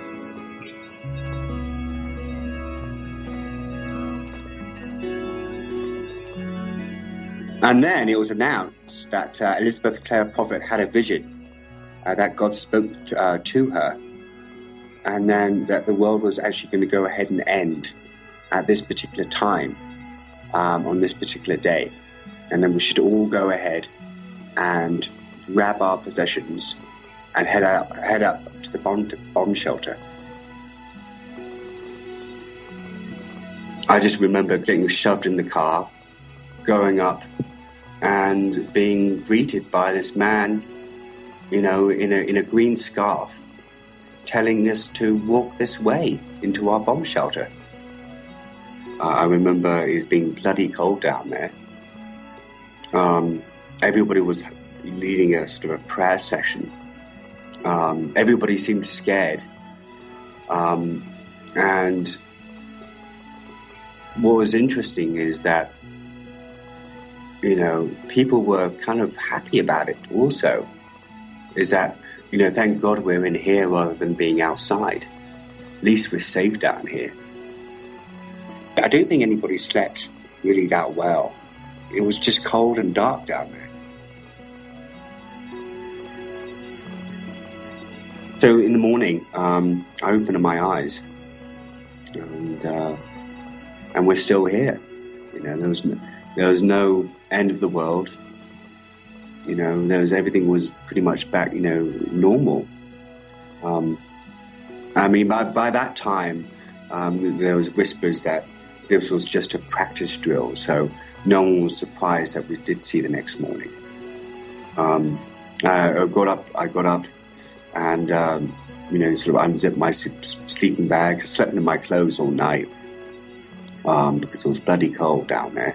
[SPEAKER 3] And then it was announced that uh, Elizabeth Clare Prophet had a vision, uh, that God spoke to, uh, to her, and then that the world was actually going to go ahead and end at this particular time, um, on this particular day. And then we should all go ahead and grab our possessions and head out, head up to the bomb, bomb shelter. I just remember getting shoved in the car, going up, and being greeted by this man, you know, in a in a green scarf, telling us to walk this way into our bomb shelter. Uh, I remember it being bloody cold down there. Um, everybody was leading a sort of a prayer session. Um, everybody seemed scared. Um, and what was interesting is that, you know, people were kind of happy about it also. Is that you know, thank God we're in here rather than being outside. At least we're safe down here. I don't think anybody slept really that well. It was just cold and dark down there. So in the morning, um, I opened my eyes, and uh, and we're still here. You know, there was no, there was no end of the world. You know, there was everything was pretty much back. You know, normal. Um, I mean, by by that time, um, there was whispers that this was just a practice drill. So no one was surprised that we did see the next morning. Um, I got up. I got up. And, um, you know, sort of unzipped my sleeping bag, slept in my clothes all night um, because it was bloody cold down there.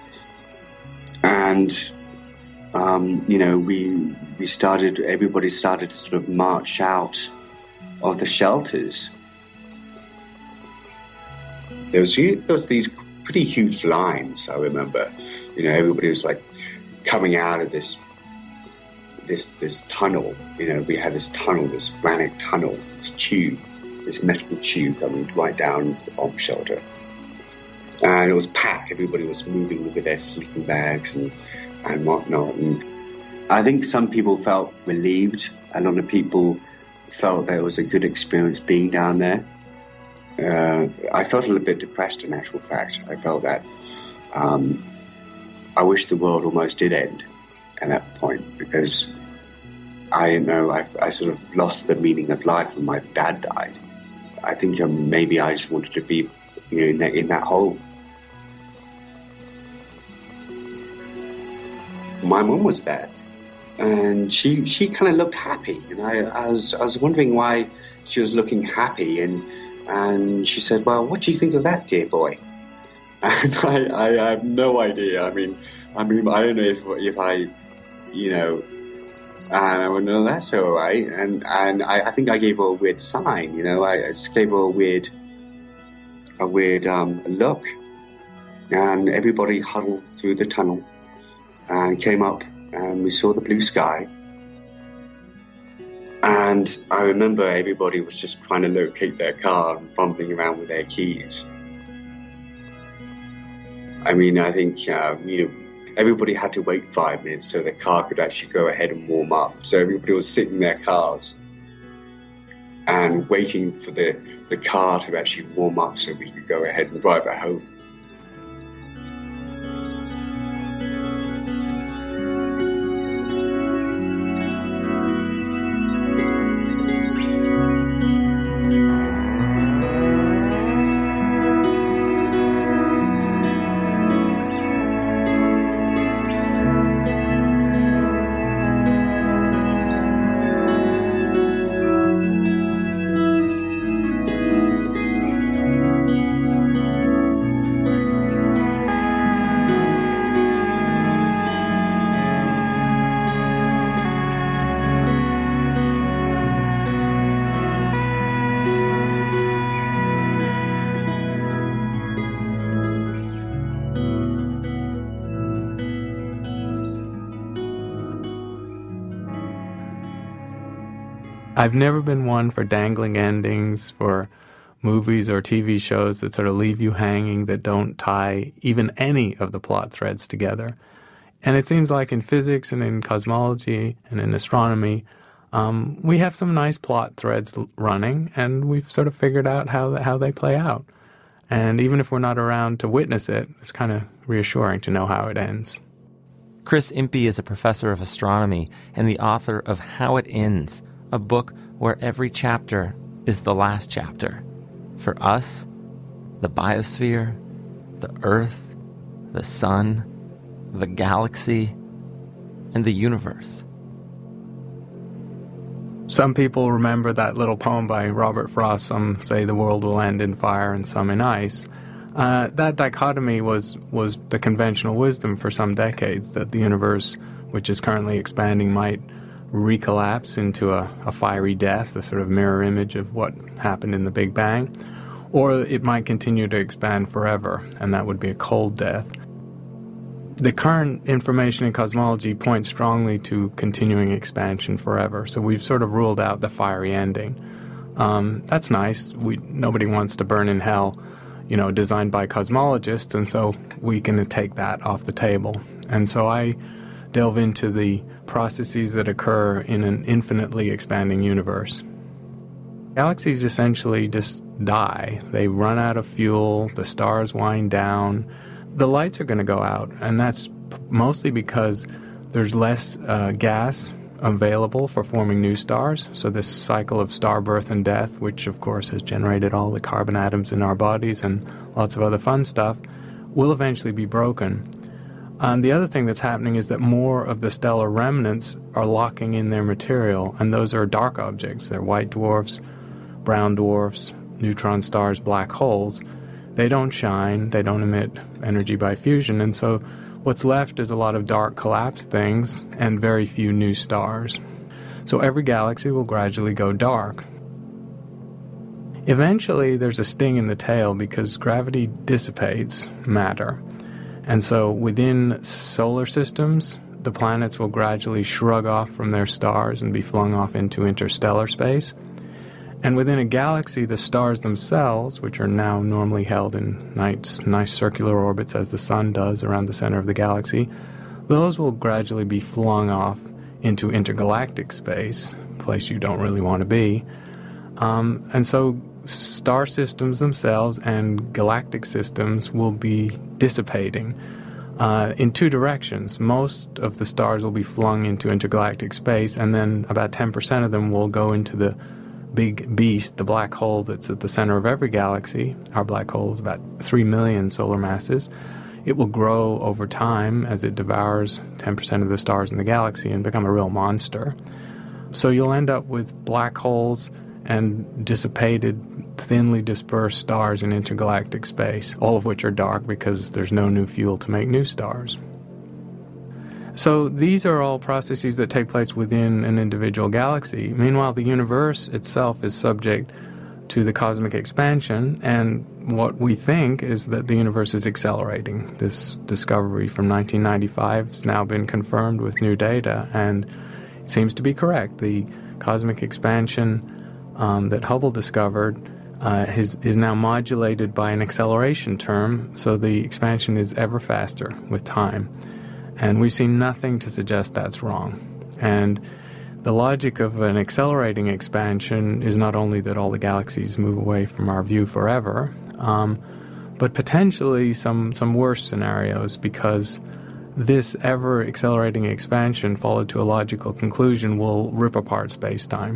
[SPEAKER 3] And, um, you know, we we started, everybody started to sort of march out of the shelters. There was, there was these pretty huge lines, I remember. You know, everybody was like coming out of this this this tunnel. You know, we had this tunnel, this granite tunnel, this tube, this metal tube coming right down to the bomb shelter. And it was packed. Everybody was moving with their sleeping bags and, and whatnot. And I think some people felt relieved. A lot of people felt that it was a good experience being down there. Uh, I felt a little bit depressed, in actual fact. I felt that um, I wish the world almost did end at that point, because I you know I, I sort of lost the meaning of life when my dad died. I think um, maybe I just wanted to be, you know, in that, in that hole. My mum was there, and she she kind of looked happy, and I, I was I was wondering why she was looking happy, and and she said, "Well, what do you think of that, dear boy?" And I, I have no idea. I mean, I mean, I don't know if if I, you know, and I went, "No, that's all right." And and I, I think I gave her a weird sign. You know, I, I just gave her a weird, a weird um, look, and everybody huddled through the tunnel and came up, and we saw the blue sky. And I remember everybody was just trying to locate their car and fumbling around with their keys. I mean, I think, uh, you know, everybody had to wait five minutes so the car could actually go ahead and warm up. So everybody was sitting in their cars and waiting for the, the car to actually warm up so we could go ahead and drive it home.
[SPEAKER 9] I've never been one for dangling endings for movies or T V shows that sort of leave you hanging, that don't tie even any of the plot threads together. And it seems like in physics and in cosmology and in astronomy, um, we have some nice plot threads running, and we've sort of figured out how how they play out. And even if we're not around to witness it, it's kind of reassuring to know how it ends.
[SPEAKER 5] Chris Impey is a professor of astronomy and the author of How It Ends, a book where every chapter is the last chapter. For us, the biosphere, the Earth, the sun, the galaxy, and the universe.
[SPEAKER 9] Some people remember that little poem by Robert Frost, some say the world will end in fire and some in ice. Uh, that dichotomy was, was the conventional wisdom for some decades, that the universe, which is currently expanding, might recollapse into a, a fiery death, a sort of mirror image of what happened in the Big Bang, or it might continue to expand forever, and that would be a cold death. the current information in cosmology points strongly to continuing expansion forever. So we've sort of ruled out the fiery ending. Um, that's nice. We nobody wants to burn in hell, you know, designed by cosmologists, and so we can take that off the table. And so I delve into the processes that occur in an infinitely expanding universe. Galaxies essentially just die. They run out of fuel, the stars wind down, the lights are going to go out, and that's mostly because there's less uh, gas available for forming new stars. So this cycle of star birth and death, which of course has generated all the carbon atoms in our bodies and lots of other fun stuff, will eventually be broken. And the other thing that's happening is that more of the stellar remnants are locking in their material, and those are dark objects. They're white dwarfs, brown dwarfs, neutron stars, black holes. They don't shine, they don't emit energy by fusion, and so what's left is a lot of dark collapsed things and very few new stars. So every galaxy will gradually go dark. Eventually there's a sting in the tail because gravity dissipates matter. And so within solar systems, the planets will gradually shrug off from their stars and be flung off into interstellar space. And within a galaxy, the stars themselves, which are now normally held in nice, nice circular orbits as the sun does around the center of the galaxy, those will gradually be flung off into intergalactic space, a place you don't really want to be. Um, and so star systems themselves and galactic systems will be dissipating uh, in two directions. Most of the stars will be flung into intergalactic space, and then about ten percent of them will go into the big beast, the black hole that's at the center of every galaxy. Our black hole is about three million solar masses. It will grow over time as it devours ten percent of the stars in the galaxy and become a real monster. So you'll end up with black holes and dissipated, thinly dispersed stars in intergalactic space, all of which are dark because there's no new fuel to make new stars. So these are all processes that take place within an individual galaxy. Meanwhile, the universe itself is subject to the cosmic expansion, and what we think is that the universe is accelerating. This discovery from nineteen ninety-five has now been confirmed with new data, and it seems to be correct. The cosmic expansion um, that Hubble discovered uh, is, is now modulated by an acceleration term, so the expansion is ever faster with time. And we've seen nothing to suggest that's wrong. And the logic of an accelerating expansion is not only that all the galaxies move away from our view forever, um, but potentially some, some worse scenarios, because this ever-accelerating expansion, followed to a logical conclusion, will rip apart space-time.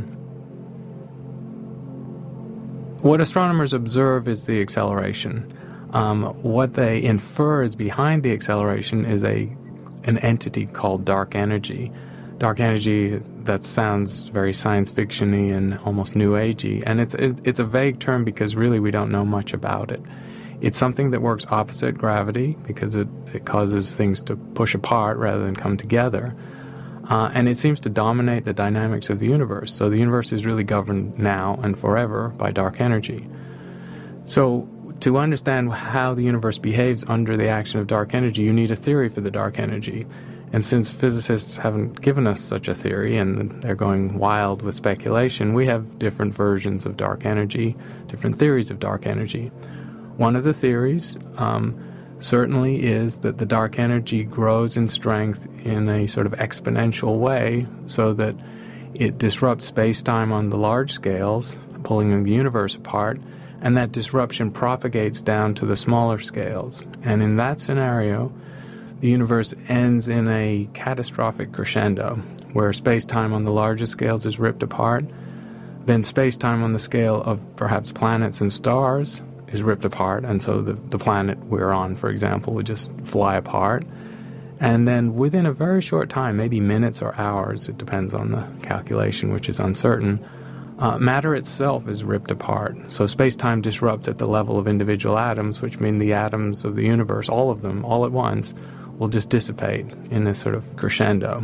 [SPEAKER 9] What astronomers observe is the acceleration. Um, what they infer is behind the acceleration is a an entity called dark energy. Dark energy, that sounds very science fiction-y and almost new agey, and it's it's a vague term because really we don't know much about it. It's something that works opposite gravity because it, it causes things to push apart rather than come together. Uh, and it seems to dominate the dynamics of the universe. So the universe is really governed now and forever by dark energy. So to understand how the universe behaves under the action of dark energy, you need a theory for the dark energy. And since physicists haven't given us such a theory, and they're going wild with speculation, we have different versions of dark energy, different theories of dark energy. One of the theories um, certainly is that the dark energy grows in strength in a sort of exponential way, so that it disrupts space-time on the large scales, pulling the universe apart, and that disruption propagates down to the smaller scales. And in that scenario, the universe ends in a catastrophic crescendo, where space-time on the largest scales is ripped apart, then space-time on the scale of perhaps planets and stars is ripped apart, and so the, the planet we're on, for example, would just fly apart. And then within a very short time, maybe minutes or hours, it depends on the calculation, which is uncertain, Uh, matter itself is ripped apart. So space-time disrupts at the level of individual atoms, which mean the atoms of the universe, all of them, all at once, will just dissipate in this sort of crescendo.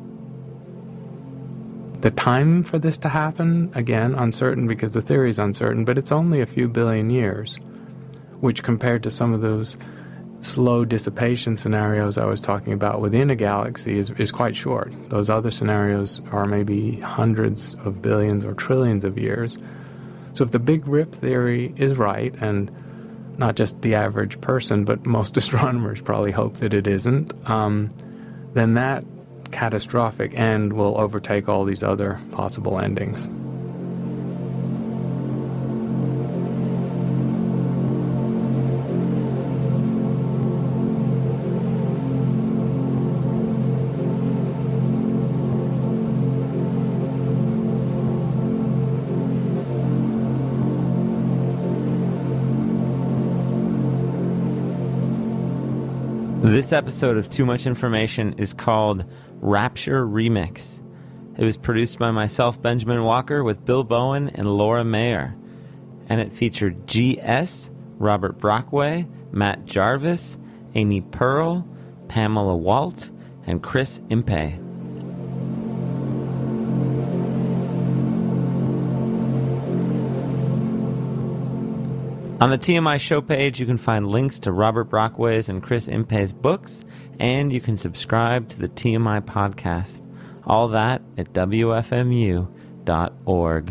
[SPEAKER 9] The time for this to happen, again, uncertain because the theory is uncertain, but it's only a few billion years, which compared to some of those slow dissipation scenarios I was talking about within a galaxy is, is quite short. Those other scenarios are maybe hundreds of billions or trillions of years. So if the Big Rip theory is right, and not just the average person, but most astronomers probably hope that it isn't, um, then that catastrophic end will overtake all these other possible endings.
[SPEAKER 5] This episode of Too Much Information is called Rapture Remix. It was produced by myself, Benjamin Walker, with Bill Bowen and Laura Mayer. And it featured G S, Robert Brockway, Matt Jarvis, Amy Pearl, Pamela Walt, and Chris Impey. On the T M I show page, you can find links to Robert Brockway's and Chris Impey's books, and you can subscribe to the T M I podcast. All that at W F M U dot org.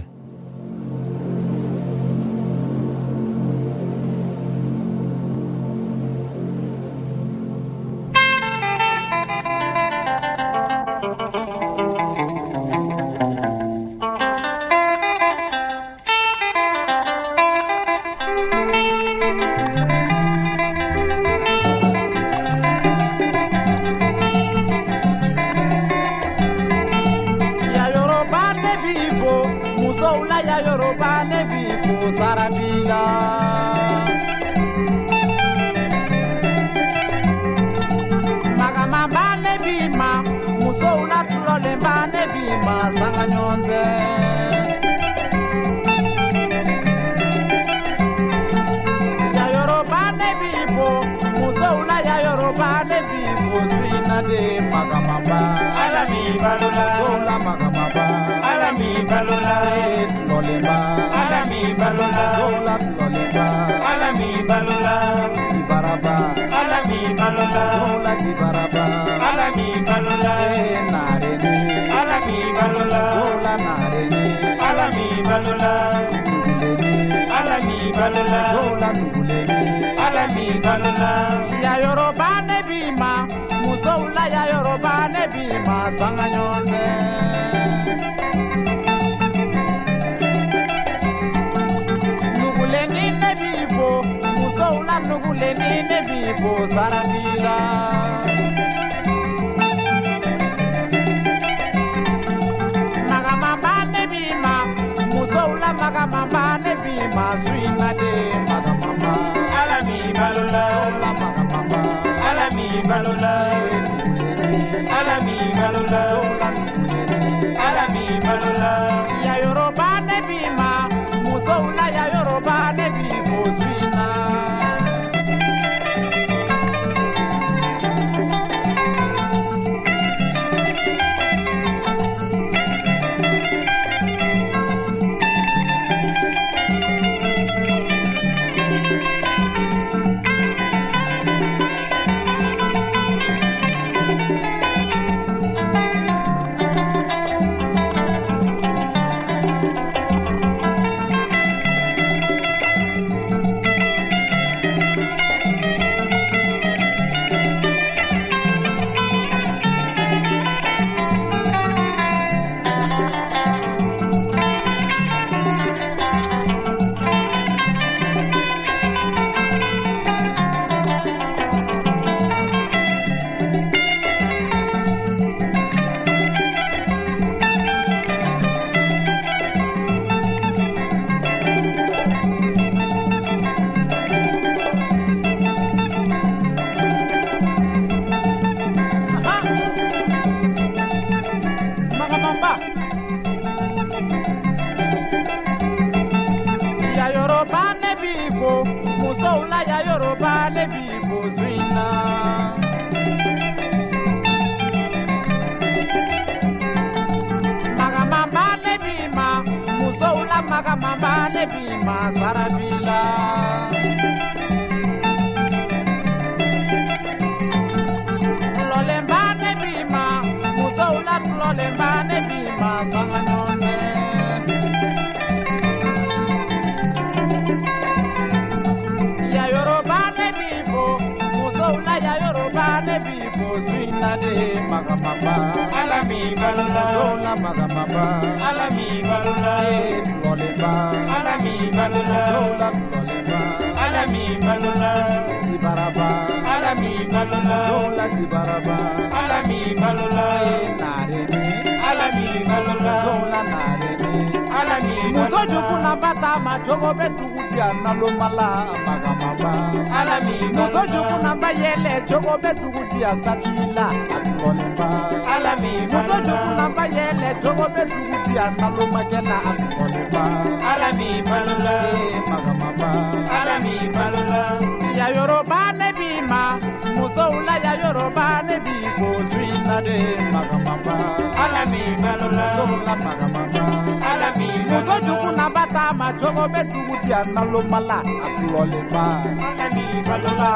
[SPEAKER 11] de magamaba
[SPEAKER 12] alami balula
[SPEAKER 11] zola magamaba
[SPEAKER 12] alami balula
[SPEAKER 11] loleba
[SPEAKER 12] alami balula
[SPEAKER 11] zola loleba
[SPEAKER 12] alami balula
[SPEAKER 11] tibaraba
[SPEAKER 12] alami balula
[SPEAKER 11] zola tibaraba
[SPEAKER 12] alami balula
[SPEAKER 11] narene
[SPEAKER 12] alami balula
[SPEAKER 11] zola narene
[SPEAKER 12] alami
[SPEAKER 11] muso jukuna bata majogo betugu dia nalomala magamaba
[SPEAKER 12] alami
[SPEAKER 11] muso jukuna bayele jogo betugu dia safila atoleba
[SPEAKER 12] alami
[SPEAKER 11] muso jukuna bayele jogo betugu dia nalomagela atoleba
[SPEAKER 12] alami balula
[SPEAKER 11] magamaba
[SPEAKER 12] alami balula
[SPEAKER 11] ya Yoruba nebima muso ula ya Yoruba nebi ko swina de magamaba
[SPEAKER 12] alami balula
[SPEAKER 11] zola magamaba
[SPEAKER 12] alami
[SPEAKER 11] muso jukuna bata majogo betugu dia nalomala atoleba
[SPEAKER 12] alami balula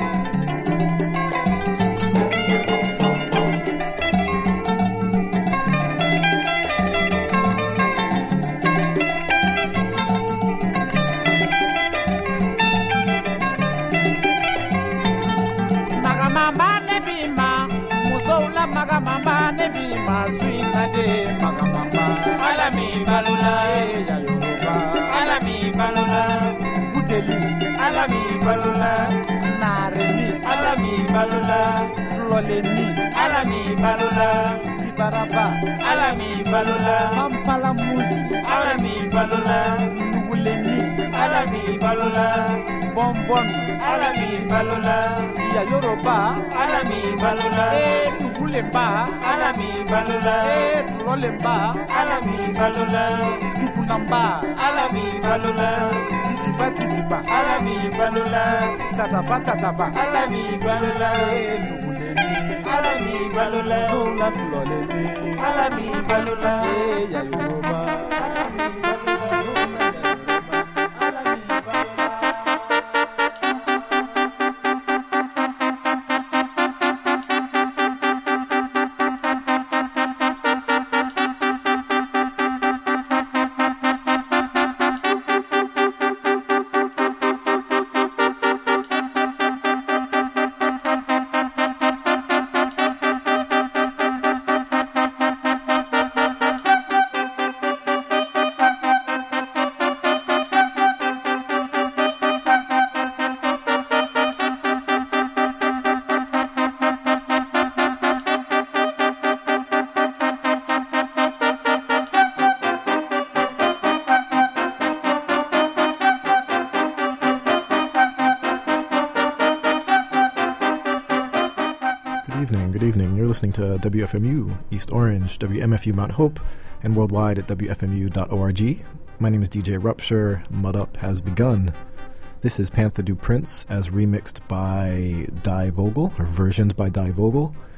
[SPEAKER 11] magamamba nebima swina de magamamba
[SPEAKER 12] alami balula
[SPEAKER 11] ya Yoruba
[SPEAKER 12] alami balula
[SPEAKER 11] uteli
[SPEAKER 12] alami balula
[SPEAKER 11] nareni
[SPEAKER 12] alami balula
[SPEAKER 11] loleni
[SPEAKER 12] alami balula
[SPEAKER 11] tibaraba
[SPEAKER 12] alami balula
[SPEAKER 11] pampala muzi
[SPEAKER 12] alami balula
[SPEAKER 11] nuguleni
[SPEAKER 12] alami balula
[SPEAKER 11] bonbon
[SPEAKER 12] alami balula
[SPEAKER 11] ya Yoruba
[SPEAKER 12] alami balula
[SPEAKER 11] eh nugulemba
[SPEAKER 12] alami balula
[SPEAKER 11] eh lolemba
[SPEAKER 12] alami balula
[SPEAKER 11] tukunamba
[SPEAKER 12] alami balula
[SPEAKER 11] titiba titiba
[SPEAKER 12] alami balula
[SPEAKER 11] tataba tataba
[SPEAKER 12] alami balula
[SPEAKER 11] eh nuguleni
[SPEAKER 12] alami balula
[SPEAKER 11] zola loleni
[SPEAKER 12] alami balula
[SPEAKER 11] eh ya Yoruba
[SPEAKER 12] alami balula
[SPEAKER 11] zola ya Yoruba alami balula.
[SPEAKER 13] Listening to W F M U, East Orange, W M F U Mount Hope, and worldwide at W F M U dot org. My name is D J Rupture. Mud Up has begun. This is Panther Du Prince as remixed by Die Vogel, or versioned by Die Vogel.